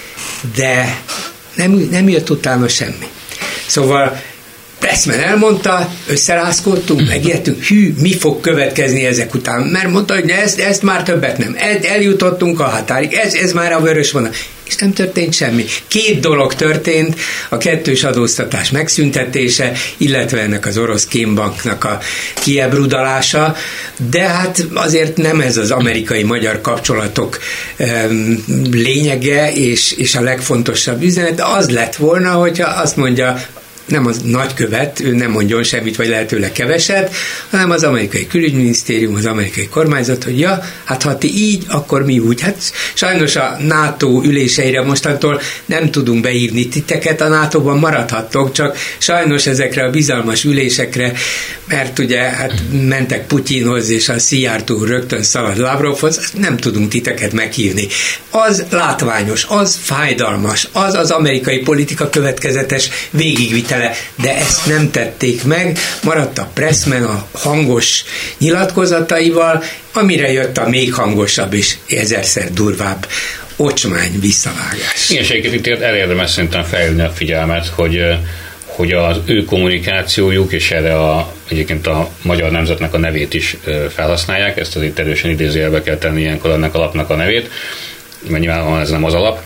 De nem, nem jött utána semmi. Szóval Pressman elmondta, összerázkodtunk, megijedtünk, hű, mi fog következni ezek után, mert mondta, hogy ezt, ezt már többet nem. Eljutottunk a határig, ez, ez már a vörös vonal. És nem történt semmi. Két dolog történt, a kettős adóztatás megszüntetése, illetve ennek az orosz kémbanknak a kiebrudalása, de hát azért nem ez az amerikai-magyar kapcsolatok um, lényege, és, és a legfontosabb üzenet az lett volna, hogyha azt mondja, nem az nagykövet, ő nem mondjon semmit, vagy lehetőleg keveset, hanem az amerikai külügyminisztérium, az amerikai kormányzat, hogy ja, hát ha ti így, akkor mi úgy. Hát sajnos a NATO üléseire mostantól nem tudunk beírni titeket, a nátóban maradhattok, csak sajnos ezekre a bizalmas ülésekre, mert ugye hát mentek Putyinhoz, és a Szijjártó rögtön szalad Lavrovhoz, nem tudunk titeket meghívni. Az látványos, az fájdalmas, az az amerikai politika következetes végigvitele, de ezt nem tették meg, maradt a Pressman a hangos nyilatkozataival, amire jött a még hangosabb és ezerszer durvább ocsmány visszavágás. Igen, és egyébként itt elérdemes szerintem felhívni a figyelmet, hogy, hogy az ő kommunikációjuk, és erre a, egyébként a magyar nemzetnek a nevét is felhasználják, ezt azért erősen idézőjelbe kell tenni ilyenkor ennek alapnak a nevét, mert nyilván ez nem az alap,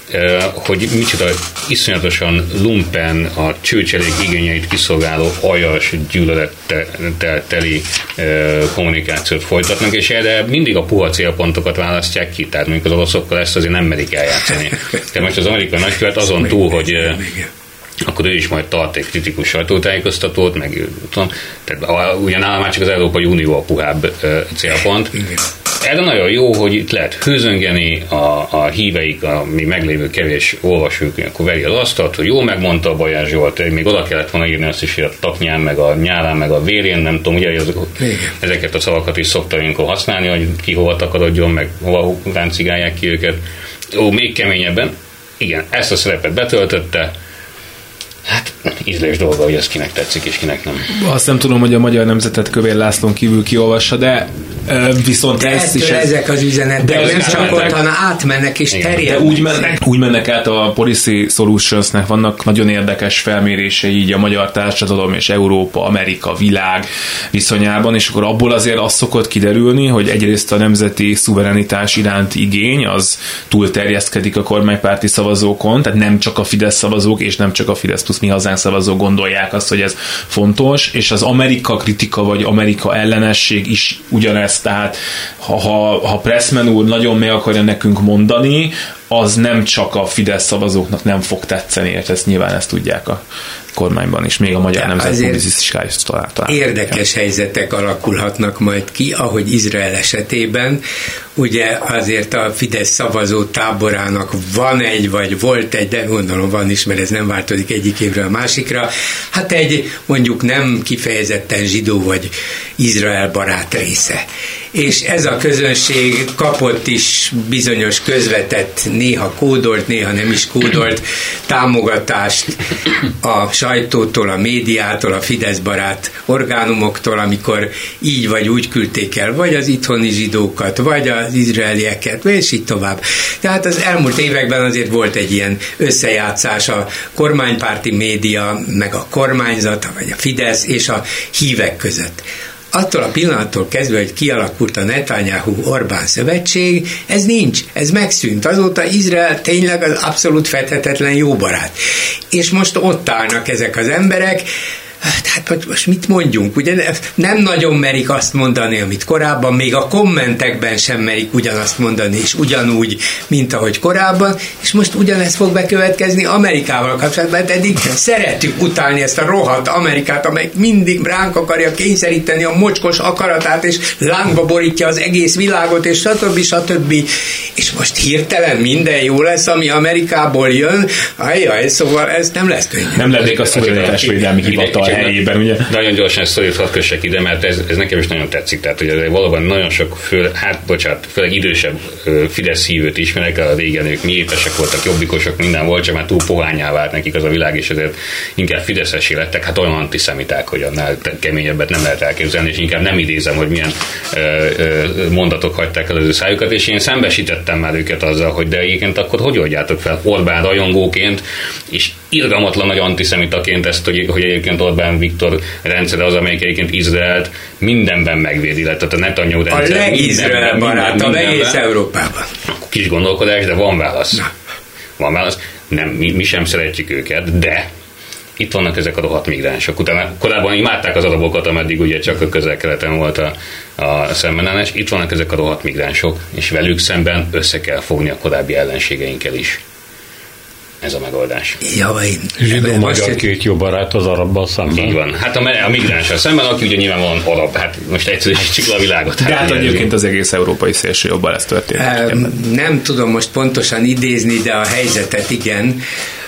hogy micsoda iszonyatosan lumpen a csőcselék igényeit kiszolgáló aljas gyűlölettel teli kommunikációt folytatnak, és erre mindig a puha célpontokat választják ki, tehát mondjuk az oroszokkal ezt azért nem merik eljátszani. Tehát most az amerikai nagykövet azon túl, hogy akkor ő is majd tart egy kritikus sajtótájékoztatót, meg tudom, tehát ugyan nálam már csak az Európai Unió a puhább célpont. Erre nagyon jó, hogy itt lehet hőzöngeni, a, a híveik, a mi meglévő kevés olvasók, akkor veri az asztalt, hogy jól megmondta a Baján Zsolt, még oda kellett volna írni azt is, hogy a taknyán, meg a nyálán, meg a vérén, nem tudom, ugye az, ezeket a szavakat is szokta ilyenkor használni, hogy ki hova takarodjon, meg hova ráncigálják ki őket. Ó, még keményebben, igen, ezt a szerepet betöltötte, hát ízlés dolga, hogy ez kinek tetszik, és kinek nem. Azt nem tudom, hogy a Magyar Nemzetet Kövér Lászlón kívül kiolvassa, de viszont de ezt is... Ez... ezek az üzenetek de nem csak ott, hanem átmennek és terjednek. De úgy mennek, úgy mennek át a Policy Solutionsnek, vannak nagyon érdekes felmérései így a magyar társadalom és Európa, Amerika, világ viszonyában, és akkor abból azért az szokott kiderülni, hogy egyrészt a nemzeti szuverenitás iránti igény az túlterjeszkedik a kormánypárti szavazókon, tehát nem csak a Fidesz szavazók, és nem csak a Fidesz plusz mi hazánk szavazók gondolják azt, hogy ez fontos, és az Amerika kritika vagy Amerika ellenesség is ugyanez, tehát ha, ha, ha Pressman úr nagyon meg akarja nekünk mondani, az nem csak a Fidesz szavazóknak nem fog tetszeni, és ezt nyilván ezt tudják a kormányban is, még a Magyar Nemzet publicisztikája is találta. Érdekes helyzetek alakulhatnak majd ki, ahogy Izrael esetében. Ugye azért a Fidesz szavazó táborának van egy, vagy volt egy, de gondolom van is, mert ez nem változik egyik évre a másikra, hát egy mondjuk nem kifejezetten zsidó vagy Izrael barát része. És ez a közönség kapott is bizonyos közvetett, néha kódolt, néha nem is kódolt támogatást a sajtótól, a médiától, a Fidesz barát orgánumoktól, amikor így vagy úgy küldték el, vagy az itthoni zsidókat, vagy az izraelieket, és így tovább. Tehát az elmúlt években azért volt egy ilyen összejátszás a kormánypárti média, meg a kormányzat, vagy a Fidesz és a hívek között. Attól a pillanattól kezdve, hogy kialakult a Netanyahu-Orbán szövetség, ez nincs, ez megszűnt. Azóta Izrael tényleg az abszolút fedhetetlen jó barát. És most ott állnak ezek az emberek, tehát most mit mondjunk, ugye nem nagyon merik azt mondani, amit korábban, még a kommentekben sem merik ugyanazt mondani, és ugyanúgy, mint ahogy korábban, és most ugyanez fog bekövetkezni Amerikával kapcsolatban, mert eddig szeretjük utálni ezt a rohadt Amerikát, amely mindig ránk akarja kényszeríteni a mocskos akaratát, és lángba borítja az egész világot, és stb. stb. És most hirtelen minden jó lesz, ami Amerikából jön, ajjaj, szóval ez nem lesz könnyű. Nem lennék a szuverenitásvédelmi hivatal helyében, ugye? Nagyon gyorsan ezt szorít hadd kössek ide, mert ez, ez nekem is nagyon tetszik. Tehát, hogy valóban nagyon sok, föl, hát bocsánat, főleg idősebb Fidesz hívőt ismerek, a régen ők népesek voltak, jobbikosok, minden volt, csak már túl pohányá vált nekik az a világ, és ezért inkább fideszesé lettek, hát olyan antiszemiták, hogy annál keményebbet nem lehet elképzelni, és inkább nem idézem, hogy milyen ö, ö, mondatok hagyták el az ő szájukat, és én szembesítettem már őket azzal, hogy de egyébként akkor hogy oldjátok fel Orbán rajongóként, és irgalmatlan nagy antiszemitaként ezt, hogy, hogy egyébként Orbán Viktor rendszere az, amelyik egyébként Izraelt mindenben megvédi, tehát a Netanyahu rendszer. A legizrael barát, a egész Európában. Kis gondolkodás, de van válasz. Na. Van válasz. Nem, mi, mi sem szeretjük őket, de itt vannak ezek a rohadt migránsok. Utána korábban imádták az arabokat, ameddig ugye csak a Közel-Keleten volt a, a szembenállás. Itt vannak ezek a rohadt migránsok, és velük szemben össze kell fogni a korábbi ellenségeinkkel is. Ez a megoldás. Ja, én... Zsidó-magyar két jó barát az arabbal szemben. Így van. Hát a, a migránssal szemben, aki ugye nyilvánvalóan arab, hát most egyszerűsítsük a világot. De hát egyébként az egész európai szélső jobban lesz történik. Nem tudom most pontosan idézni, de a helyzetet igen.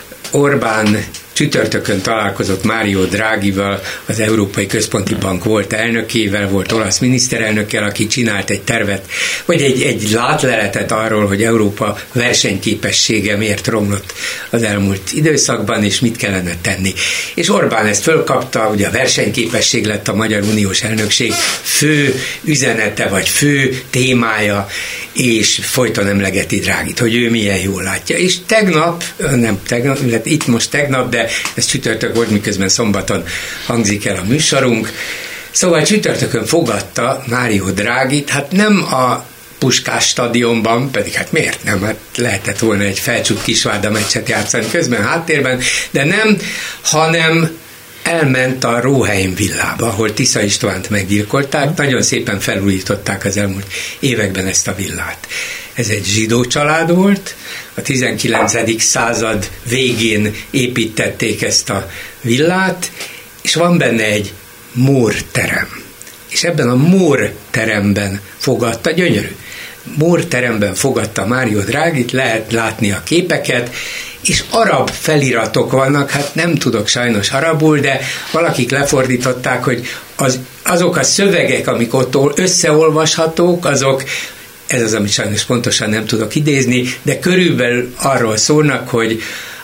Orbán csütörtökön találkozott Mário Draghival, az Európai Központi Bank volt elnökével, volt olasz miniszterelnökkel, aki csinált egy tervet, vagy egy, egy látleletet arról, hogy Európa versenyképessége miért romlott az elmúlt időszakban, és mit kellene tenni. És Orbán ezt fölkapta, ugye a versenyképesség lett a Magyar Uniós Elnökség fő üzenete, vagy fő témája, és folyton emlegeti Drágit, hogy ő milyen jól látja. És tegnap, nem tegnap, itt most tegnap, de ez csütörtök volt, miközben szombaton hangzik el a műsorunk. Szóval csütörtökön fogadta Mário Drágit, hát nem a Puskás stadionban, pedig hát miért nem? Hát lehetett volna egy Felcsút Kisvárda meccset játszani közben háttérben, de nem, hanem elment a Róheim villába, ahol Tisza Istvánt meggyilkolták, nagyon szépen felújították az elmúlt években ezt a villát. Ez egy zsidó család volt, a tizenkilencedik század végén építették ezt a villát, és van benne egy mór terem. És ebben a mór teremben fogadta, gyönyörű, mór teremben fogadta Mário Drágit, lehet látni a képeket, és arab feliratok vannak, hát nem tudok sajnos arabul, de valakik lefordították, hogy az, azok a szövegek, amik ott összeolvashatók, azok, ez az, amit sajnos pontosan nem tudok idézni, de körülbelül arról szólnak, hogy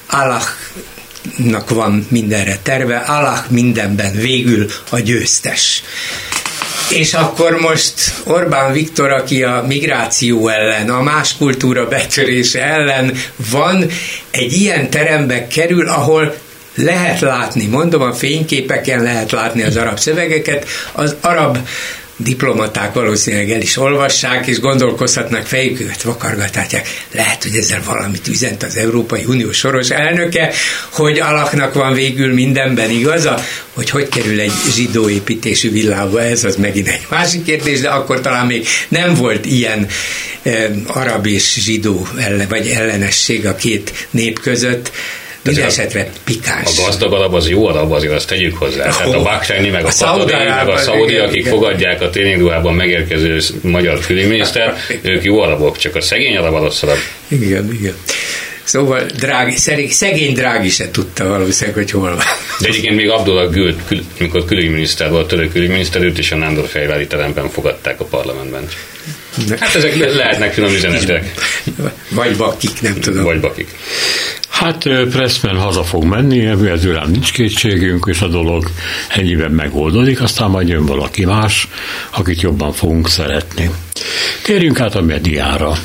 Allahnak van mindenre terve, Allah mindenben végül a győztes. És akkor most Orbán Viktor, aki a migráció ellen, a más kultúra betörése ellen van, egy ilyen terembe kerül, ahol lehet látni, mondom, a fényképeken lehet látni az arab szövegeket, az arab diplomaták valószínűleg el is olvassák, és gondolkozhatnak, fejüket vakargatják. Lehet, hogy ezzel valamit üzent az Európai Unió soros elnöke, hogy alaknak van végül mindenben igaza, hogy hogy kerül egy zsidó építésű villába, ez az megint egy másik kérdés, de akkor talán még nem volt ilyen eh, arab és zsidó ellen, vagy ellenesség a két nép között. Minden esetre pikáns. A gazdag arab az jó arab, azért azt tegyük hozzá. Oh, tehát a Bahreini, meg a, a Katari, meg a Szaudi, akik igen. fogadják a tréningruhában megérkező magyar külügyminiszter, ők jó arabok, csak a szegény arab rossz arab. Igen, igen. Szóval drági, szegény drági se tudta valószínűleg, hogy hol van. De egyébként még Abdullah Gül, kül, mikor külügyminiszter volt, török külügyminiszter, őt is a Nándorfehérvári teremben fogadták a parlamentben. Hát ezek lehetnek finom üzenetek. Vagy bakik, nem tudom. Vagy bakik. Hát Pressman haza fog menni, ezzel nincs kétségünk, és a dolog ennyiben megoldódik, aztán majd jön valaki más, akit jobban fogunk szeretni. Térjünk át a mediára.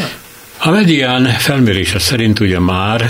A medián felmérése szerint ugye már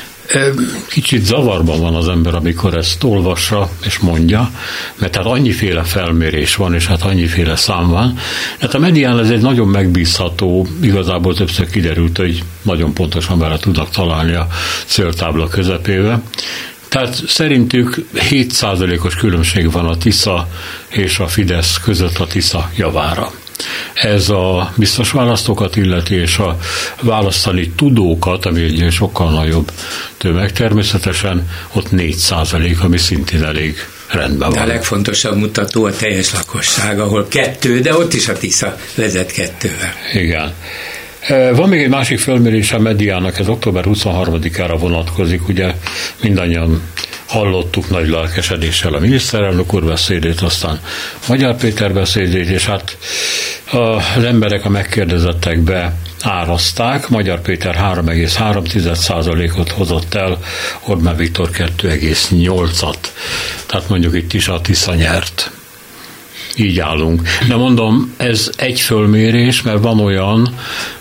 kicsit zavarban van az ember, amikor ezt olvassa és mondja, mert hát annyiféle felmérés van, és hát annyiféle szám van. Hát a medián ez egy nagyon megbízható, igazából többször kiderült, hogy nagyon pontosan vele tudnak találni a céltábla közepébe. Tehát szerintük hét százalékos különbség van a Tisza és a Fidesz között a Tisza javára. Ez a biztos választókat illeti, és a választani tudókat, ami egy sokkal nagyobb tömeg, természetesen ott négy százalék, ami szintén elég rendben van. De a legfontosabb mutató a teljes lakosság, ahol kettő, de ott is a Tisza vezet kettővel. Igen. Van még egy másik felmérés a mediának, ez október huszonharmadikára vonatkozik, ugye mindannyian hallottuk nagy lelkesedéssel a miniszterelnök úr beszédét, aztán Magyar Péter beszédét, és hát az emberek a megkérdezettekbe árazták. Magyar Péter három egész három százalékot hozott el, Orbán Viktor kettő egész nyolcat. Tehát mondjuk itt is a Tisza nyert. Így állunk. De mondom, ez egy fölmérés, mert van olyan,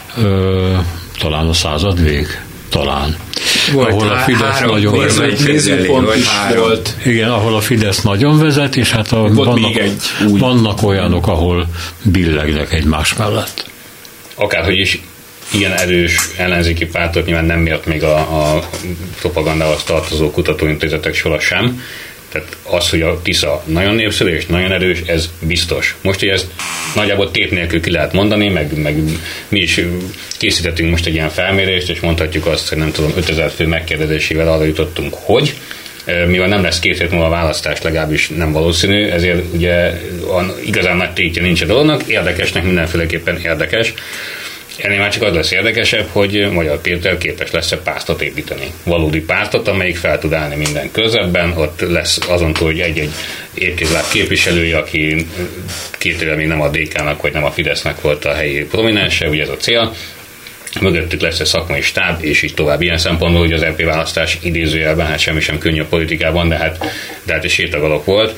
ö, talán a század vég, talán. Volt ahol a Fidesz nagyon vezet. Nézőpont is volt. Igen, ahol a Fidesz nagyon vezet, és hát a, vannak, vannak olyanok, ahol billegnek egymás mellett. Akárhogy is ilyen erős ellenzéki pártot nyilván nem mért még a, a propagandához tartozó kutatóintézetek sora sem. Tehát az, hogy a Tisza nagyon népszerű és nagyon erős, ez biztos. Most, hogy ezt nagyjából tét nélkül ki lehet mondani, meg, meg mi is készítettünk most egy ilyen felmérést, és mondhatjuk azt, hogy nem tudom, ötezer fő megkérdezésével arra jutottunk, hogy mivel nem lesz két hét múlva a választás, legalábbis nem valószínű, ezért ugye igazán nagy tétje nincs a dolognak, érdekesnek mindenféleképpen érdekes. Ennél már csak az lesz érdekesebb, hogy Magyar Péter képes lesz-e pártot építeni. Valódi pártot, amelyik fel tud állni minden közebben, ott lesz azon túl, hogy egy-egy érkézláb képviselője, aki két éve még nem a dé ká-nak, vagy nem a Fidesznek volt a helyi prominense, ugye ez a cél. Mögöttük lesz egy szakmai stáb, és így tovább. Ilyen szempontból, hogy az é pé választás idézőjelben, hát semmi sem könnyű a politikában, de hát, de hát egy sétagalop volt.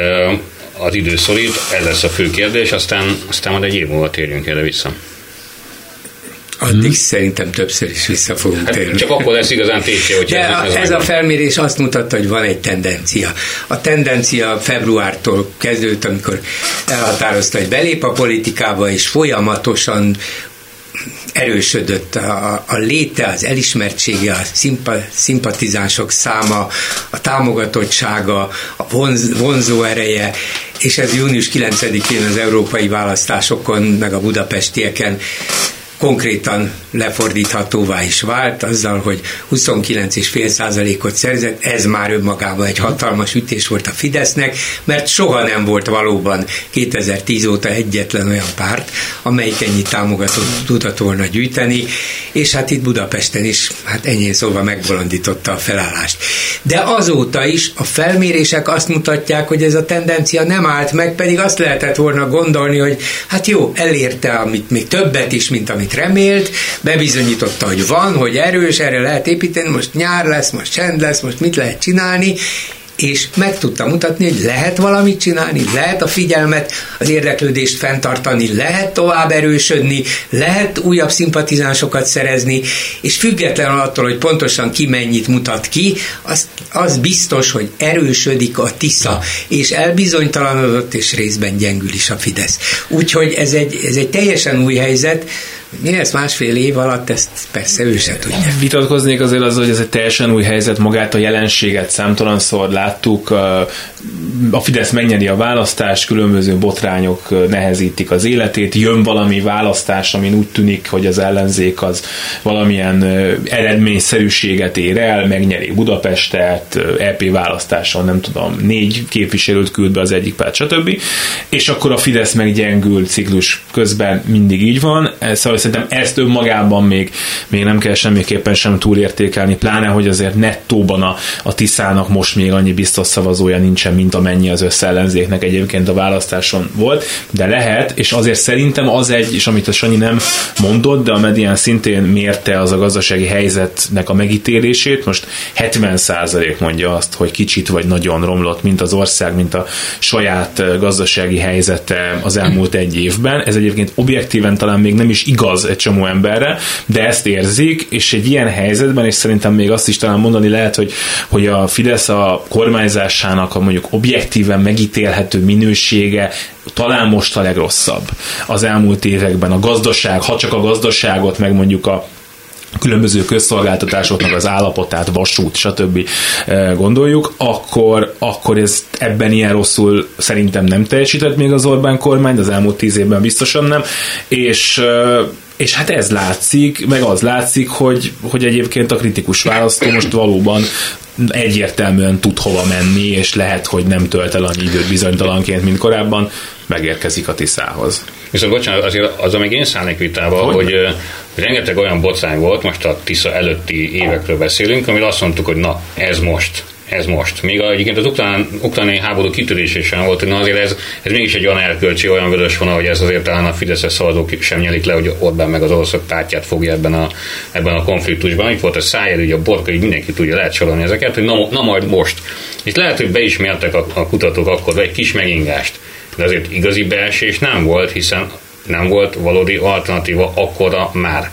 Az idő szorít, ez lesz a fő kérdés, aztán, aztán majd egy év múlva térjünk erre vissza. Addig hmm. szerintem többször is vissza fogunk hát térni. Csak akkor lesz igazán tétje, hogy ez, ez, ez a felmérés azt mutatta, hogy van egy tendencia. A tendencia februártól kezdődött, amikor elhatározta, hogy belép a politikába, és folyamatosan erősödött a, a léte, az elismertsége, a szimpa, szimpatizánsok száma, a támogatottsága, a vonz, vonzó ereje, és ez június kilencedikén az európai választásokon, meg a budapestieken konkrétan lefordíthatóvá is vált, azzal, hogy huszonkilenc egész öt százalékot szerzett, ez már önmagában egy hatalmas ütés volt a Fidesznek, mert soha nem volt valóban kétezer-tíz óta egyetlen olyan párt, amelyik ennyi támogatót tudott volna gyűjteni, és hát itt Budapesten is, hát ennyi szóval megbolondította a felállást. De azóta is a felmérések azt mutatják, hogy ez a tendencia nem állt meg, pedig azt lehetett volna gondolni, hogy hát jó, elérte amit még többet is, mint amit remélt, bebizonyította, hogy van, hogy erős, erre lehet építeni, most nyár lesz, most csend lesz, most mit lehet csinálni, és meg tudta mutatni, hogy lehet valamit csinálni, lehet a figyelmet, az érdeklődést fenntartani, lehet tovább erősödni, lehet újabb szimpatizánsokat szerezni, és függetlenül attól, hogy pontosan ki mennyit mutat ki, az, az biztos, hogy erősödik a Tisza, és elbizonytalanodott, és részben gyengül is a Fidesz. Úgyhogy ez egy, ez egy teljesen új helyzet. Mi ez másfél év alatt, ezt persze ő se tudja. Vitatkoznék azért az, hogy ez egy teljesen új helyzet, magát a jelenséget számtalanszor láttuk. A Fidesz megnyeri a választást, különböző botrányok nehezítik az életét, jön valami választás, amin úgy tűnik, hogy az ellenzék az valamilyen eredményszerűséget ér el, megnyeri Budapestet, é pé választáson nem tudom, négy képviselőt küld be az egyik párt, stb. És akkor a Fidesz meggyengül ciklus közben, mindig így van. Szóval szerintem ezt önmagában még, még nem kell semmiképpen sem túlértékelni, pláne, hogy azért nettóban a, a Tiszának most még annyi biztos szavazója nincsen, mint amennyi az összellenzéknek egyébként a választáson volt, de lehet, és azért szerintem az egy, és amit a Sanyi nem mondott, de a Medián szintén mérte az a gazdasági helyzetnek a megítélését, most hetven százalék mondja azt, hogy kicsit vagy nagyon romlott, mint az ország, mint a saját gazdasági helyzete az elmúlt egy évben. Ez egyébként objektíven talán még nem is igaz egy csomó emberre, de ezt érzik, és egy ilyen helyzetben, és szerintem még azt is talán mondani lehet, hogy, hogy a Fidesz a kormányzásának a mondjuk objektíven megítélhető minősége talán most a legrosszabb az elmúlt években. A gazdaság, ha csak a gazdaságot, meg mondjuk a különböző közszolgáltatásoknak az állapotát, vasút, stb. Gondoljuk, akkor, akkor ez ebben ilyen rosszul szerintem nem teljesített még az Orbán kormány, az elmúlt tíz évben biztosan nem, és és hát ez látszik, meg az látszik, hogy, hogy egyébként a kritikus választó most valóban egyértelműen tud hova menni, és lehet, hogy nem tölt el annyi időt bizonytalanként, mint korábban, megérkezik a Tiszához. Viszont bocsánat, azért azzal még én szállnék vitába, hogy, hogy rengeteg olyan botrány volt, most a Tisza előtti évekről beszélünk, amire azt mondtuk, hogy na, ez most. Ez most. Még egyébként az ukrán, ukráni háború kitörése sem volt, hogy na azért ez, ez mégis egy olyan erkölcsi, olyan vörös vonal, hogy ez azért talán a fideszes szavazók sem nyelik le, hogy Orbán meg az oroszok pártját fogja ebben a, ebben a konfliktusban. Itt volt a Szájer, ugye a Borka, így mindenki tudja, lehet sorolni ezeket, hogy na, na majd most. És lehet, hogy beismertek a, a kutatók akkor egy kis megingást, de azért igazi beesés nem volt, hiszen nem volt valódi alternatíva akkora már.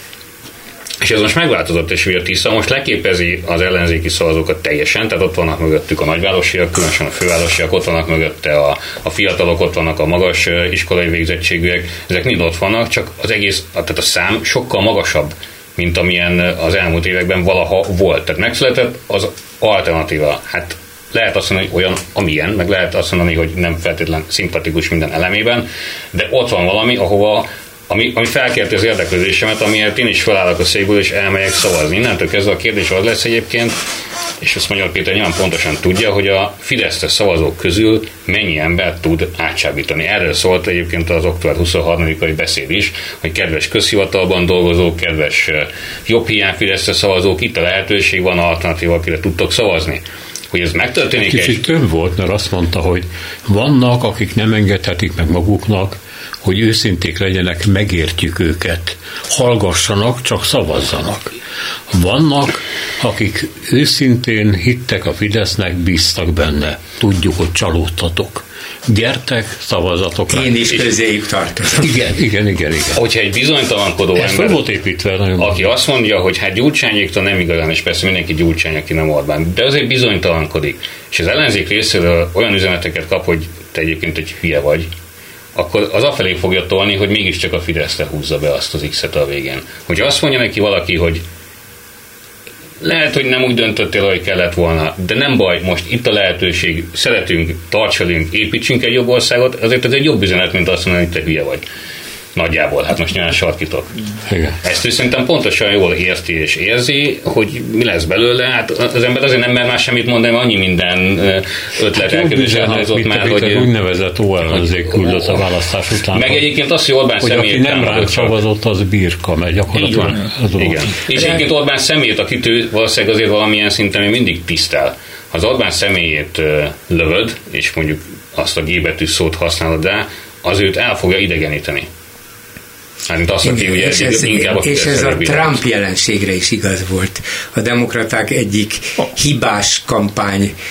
És ez most megváltozott, és ugye a Tisza most leképezi az ellenzéki szavazókat teljesen, tehát ott vannak mögöttük a nagyvárosiak, különösen a fővárosiak, ott vannak mögötte a, a fiatalok, ott vannak a magas iskolai végzettségűek, ezek mind ott vannak, csak az egész, tehát a szám sokkal magasabb, mint amilyen az elmúlt években valaha volt. Tehát megszületett az alternatíva. Hát lehet azt mondani, hogy olyan, amilyen, meg lehet azt mondani, hogy nem feltétlen szimpatikus minden elemében, de ott van valami, ahova Ami, ami felkelti az érdeklődésemet, amiért én is felállok a székből, és elmegyek szavazni. Innentől kezdve a kérdés az lesz egyébként, és ezt Magyar Péter nyilván pontosan tudja, hogy a fideszes szavazók közül mennyi ember tud átsábítani. Erről szólt egyébként az október huszonharmadikai beszéd is, hogy kedves közhivatalban dolgozók, kedves jobb hiány fideszes szavazók, itt a lehetőség van, alternatíva, akire tudtok szavazni. Hogy ez megtörténik. Kicsit több volt, mert azt mondta, hogy vannak, akik nem engedhetik meg maguknak, hogy őszinték legyenek, megértjük őket. Hallgassanak, csak szavazzanak. Vannak, akik őszintén hittek a Fidesznek, bíztak benne. Tudjuk, hogy csalódtatok. Gyertek, szavazatok rá. Én is közéjük tartozom. Igen, igen, igen, igen. Hogyha egy bizonytalankodó ez ember, volt építve, nagyon aki nagyon. Azt mondja, hogy hát Gyurcsányéktól nem igazán, és persze mindenki Gyurcsány, aki nem Orbán, de azért bizonytalankodik, és az ellenzék részéről olyan üzeneteket kap, hogy te egyébként egy hülye vagy, akkor az afelé fogja tolni, hogy mégiscsak a Fideszre húzza be azt az X-et a végén. Hogyha azt mondja neki valaki, hogy lehet, hogy nem úgy döntöttél, hogy kellett volna, de nem baj, most itt a lehetőség, szeretünk, tarts velünk, építsünk egy jobb országot, azért ez egy jobb üzenet, mint azt mondani, hogy te hülye vagy. Nagyjából, hát most nyilván sarkítok. Igen. Ezt ő szerintem pontosan jól érti és érzi, hogy mi lesz belőle. Hát az ember azért nem mer már semmit mondani, annyi minden ötlet hát elkerülés elhangzott már, hogy... Egy úgynevezett ó-ellenzék küldött a választás után. Meg egyébként az, hogy Orbán személyét... Aki nem ránk szavazott, az birka, mert gyakorlatilag... Igen. És egyébként Orbán személyét, akit ő valószínűleg azért valamilyen szinten még mindig tisztel. Ha az Orbán személyét lövöd, és mondjuk azt a G betű szót használod rá, az őt el fogja idegeníteni. Hát, azt, igen, ugye és ez, és ez a Trump jelenségre is igaz volt. A demokraták egyik hibás kampány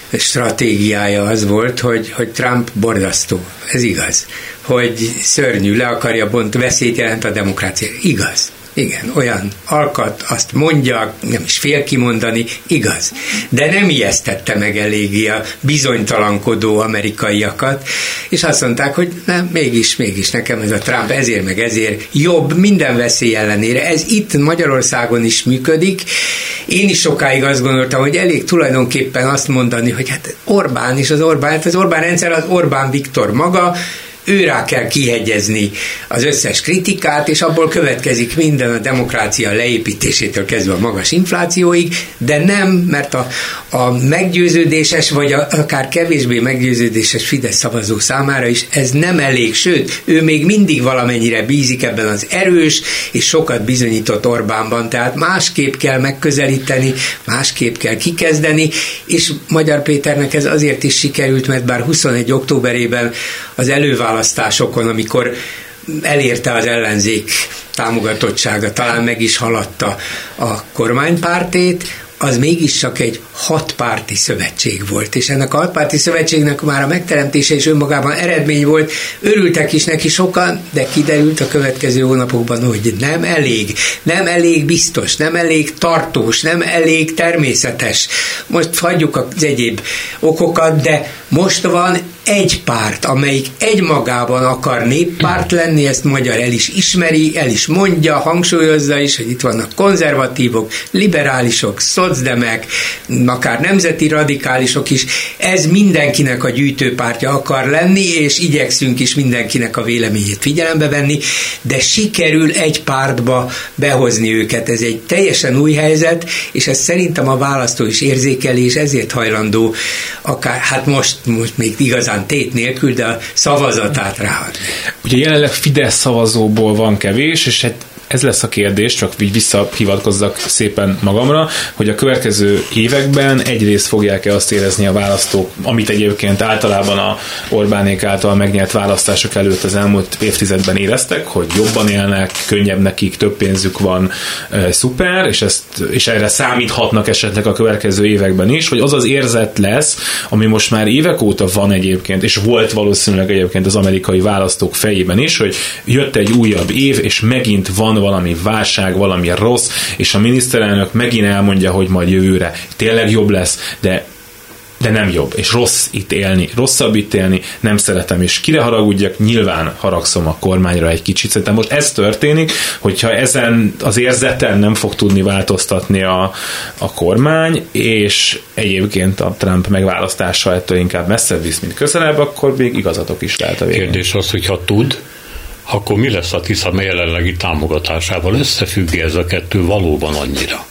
stratégiája az volt, hogy, hogy Trump borzasztó. Ez igaz. Hogy szörnyű, le akarja bont, veszélyt jelent a demokrácia. Igaz. Igen, olyan alkat, azt mondja, nem is fél kimondani, igaz. De nem ijesztette meg eléggé a bizonytalankodó amerikaiakat, és azt mondták, hogy nem, mégis, mégis nekem ez a Trump ezért meg ezért jobb minden veszély ellenére. Ez itt Magyarországon is működik. Én is sokáig azt gondoltam, hogy elég tulajdonképpen azt mondani, hogy hát Orbán és az Orbán, hát az Orbán rendszer az Orbán Viktor maga, őrá kell kihegyezni az összes kritikát, és abból következik minden a demokrácia leépítésétől kezdve a magas inflációig, de nem, mert a, a meggyőződéses, vagy a, akár kevésbé meggyőződéses Fidesz szavazó számára is ez nem elég, sőt, ő még mindig valamennyire bízik ebben az erős és sokat bizonyított Orbánban, tehát másképp kell megközelíteni, másképp kell kikezdeni, és Magyar Péternek ez azért is sikerült, mert bár huszonegy októberében az előválasztásokon, amikor elérte az ellenzék támogatottsága, talán meg is haladta a kormánypártét, az mégis csak egy hatpárti szövetség volt, és ennek a hatpárti szövetségnek már a megteremtése is önmagában eredmény volt, örültek is neki sokan, de kiderült a következő hónapokban, hogy nem elég, nem elég biztos, nem elég tartós, nem elég természetes. Most hagyjuk az egyéb okokat, de most van egy párt, amelyik egymagában akar néppárt lenni, ezt magyar el is ismeri, el is mondja, hangsúlyozza is, hogy itt vannak konzervatívok, liberálisok, szocdemek, akár nemzeti radikálisok is. Ez mindenkinek a gyűjtőpártja akar lenni, és igyekszünk is mindenkinek a véleményét figyelembe venni, de sikerül egy pártba behozni őket. Ez egy teljesen új helyzet, és ez szerintem a választó is érzékeli, és ezért hajlandó akár, hát most, most még igazán tét nélkül, de a szavazatát ráadni. Ugye jelenleg Fidesz szavazóból van kevés, és hát ez lesz a kérdés, csak így visszahivatkozzak szépen magamra, hogy a következő években egyrészt fogják-e azt érezni a választók, amit egyébként általában a Orbánék által megnyert választások előtt az elmúlt évtizedben éreztek, hogy jobban élnek, könnyebb nekik, több pénzük van, e, szuper, és, ezt, és erre számíthatnak esetleg a következő években is, hogy az az érzet lesz, ami most már évek óta van egyébként, és volt valószínűleg egyébként az amerikai választók fejében is, hogy jött egy újabb év, és megint van valami válság, valami rossz, és a miniszterelnök megint elmondja, hogy majd jövőre tényleg jobb lesz, de, de nem jobb, és rossz itt élni, rosszabb itt élni, nem szeretem, és kire haragudjak, nyilván haragszom a kormányra egy kicsit, szerintem most ez történik, hogyha ezen az érzeten nem fog tudni változtatni a, a kormány, és egyébként a Trump megválasztása ettől inkább messzebb visz, mint közelebb, akkor még igazatok is lehet a végén. Kérdés az, hogyha tud, akkor mi lesz a Tisza jelenlegi támogatásával? Összefügg ez a kettő valóban annyira?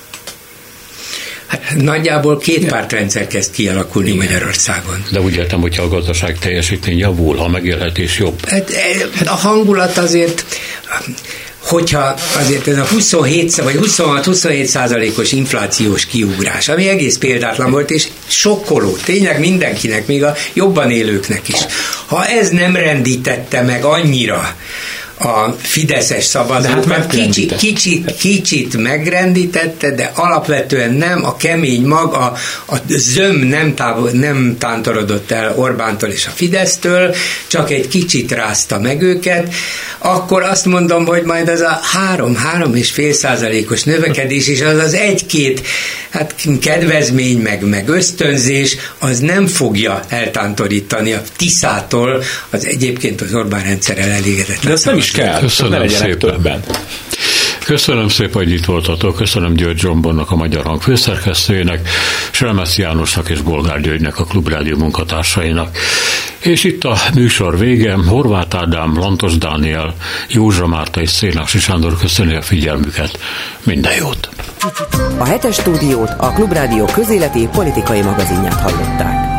Hát nagyjából két pártrendszer kezd kialakulni Magyarországon. De úgy értem, hogyha a gazdaság teljesítmény javul, a megélhetés jobb. Hát, a hangulat azért, hogyha azért ez a huszonhét vagy huszonhat-huszonhét százalékos inflációs kiugrás, ami egész példátlan volt, és sokkoló, tényleg mindenkinek, még a jobban élőknek is. Ha ez nem rendítette meg annyira a fideszes szavazókat, hát kicsit, kicsit, kicsit megrendítette, de alapvetően nem, a kemény mag, a, a zöm nem, távol, nem tántorodott el Orbántól és a Fidesztől, csak egy kicsit rázta meg őket, akkor azt mondom, hogy majd az a három, három és fél százalékos növekedés, és az az egy-két hát kedvezmény, meg, meg ösztönzés, az nem fogja eltántorítani a Tiszától az egyébként az Orbán rendszerrel elégedett. De ezt nem is kell. Köszönöm szépen. Többen. Köszönöm szépen, hogy itt voltatok. Köszönöm György Zsombornak, a Magyar Hang főszerkesztőjének, Selmeci Jánosnak és Bolgár Györgynek, a Klubrádió munkatársainak. És itt a műsor vége. Horváth Ádám, Lantos Dániel, Józsa Márta és Szénási Sándor köszöni a figyelmüket. Minden jót! A hetes stúdiót, a Klubrádió közéleti politikai magazinját hallották.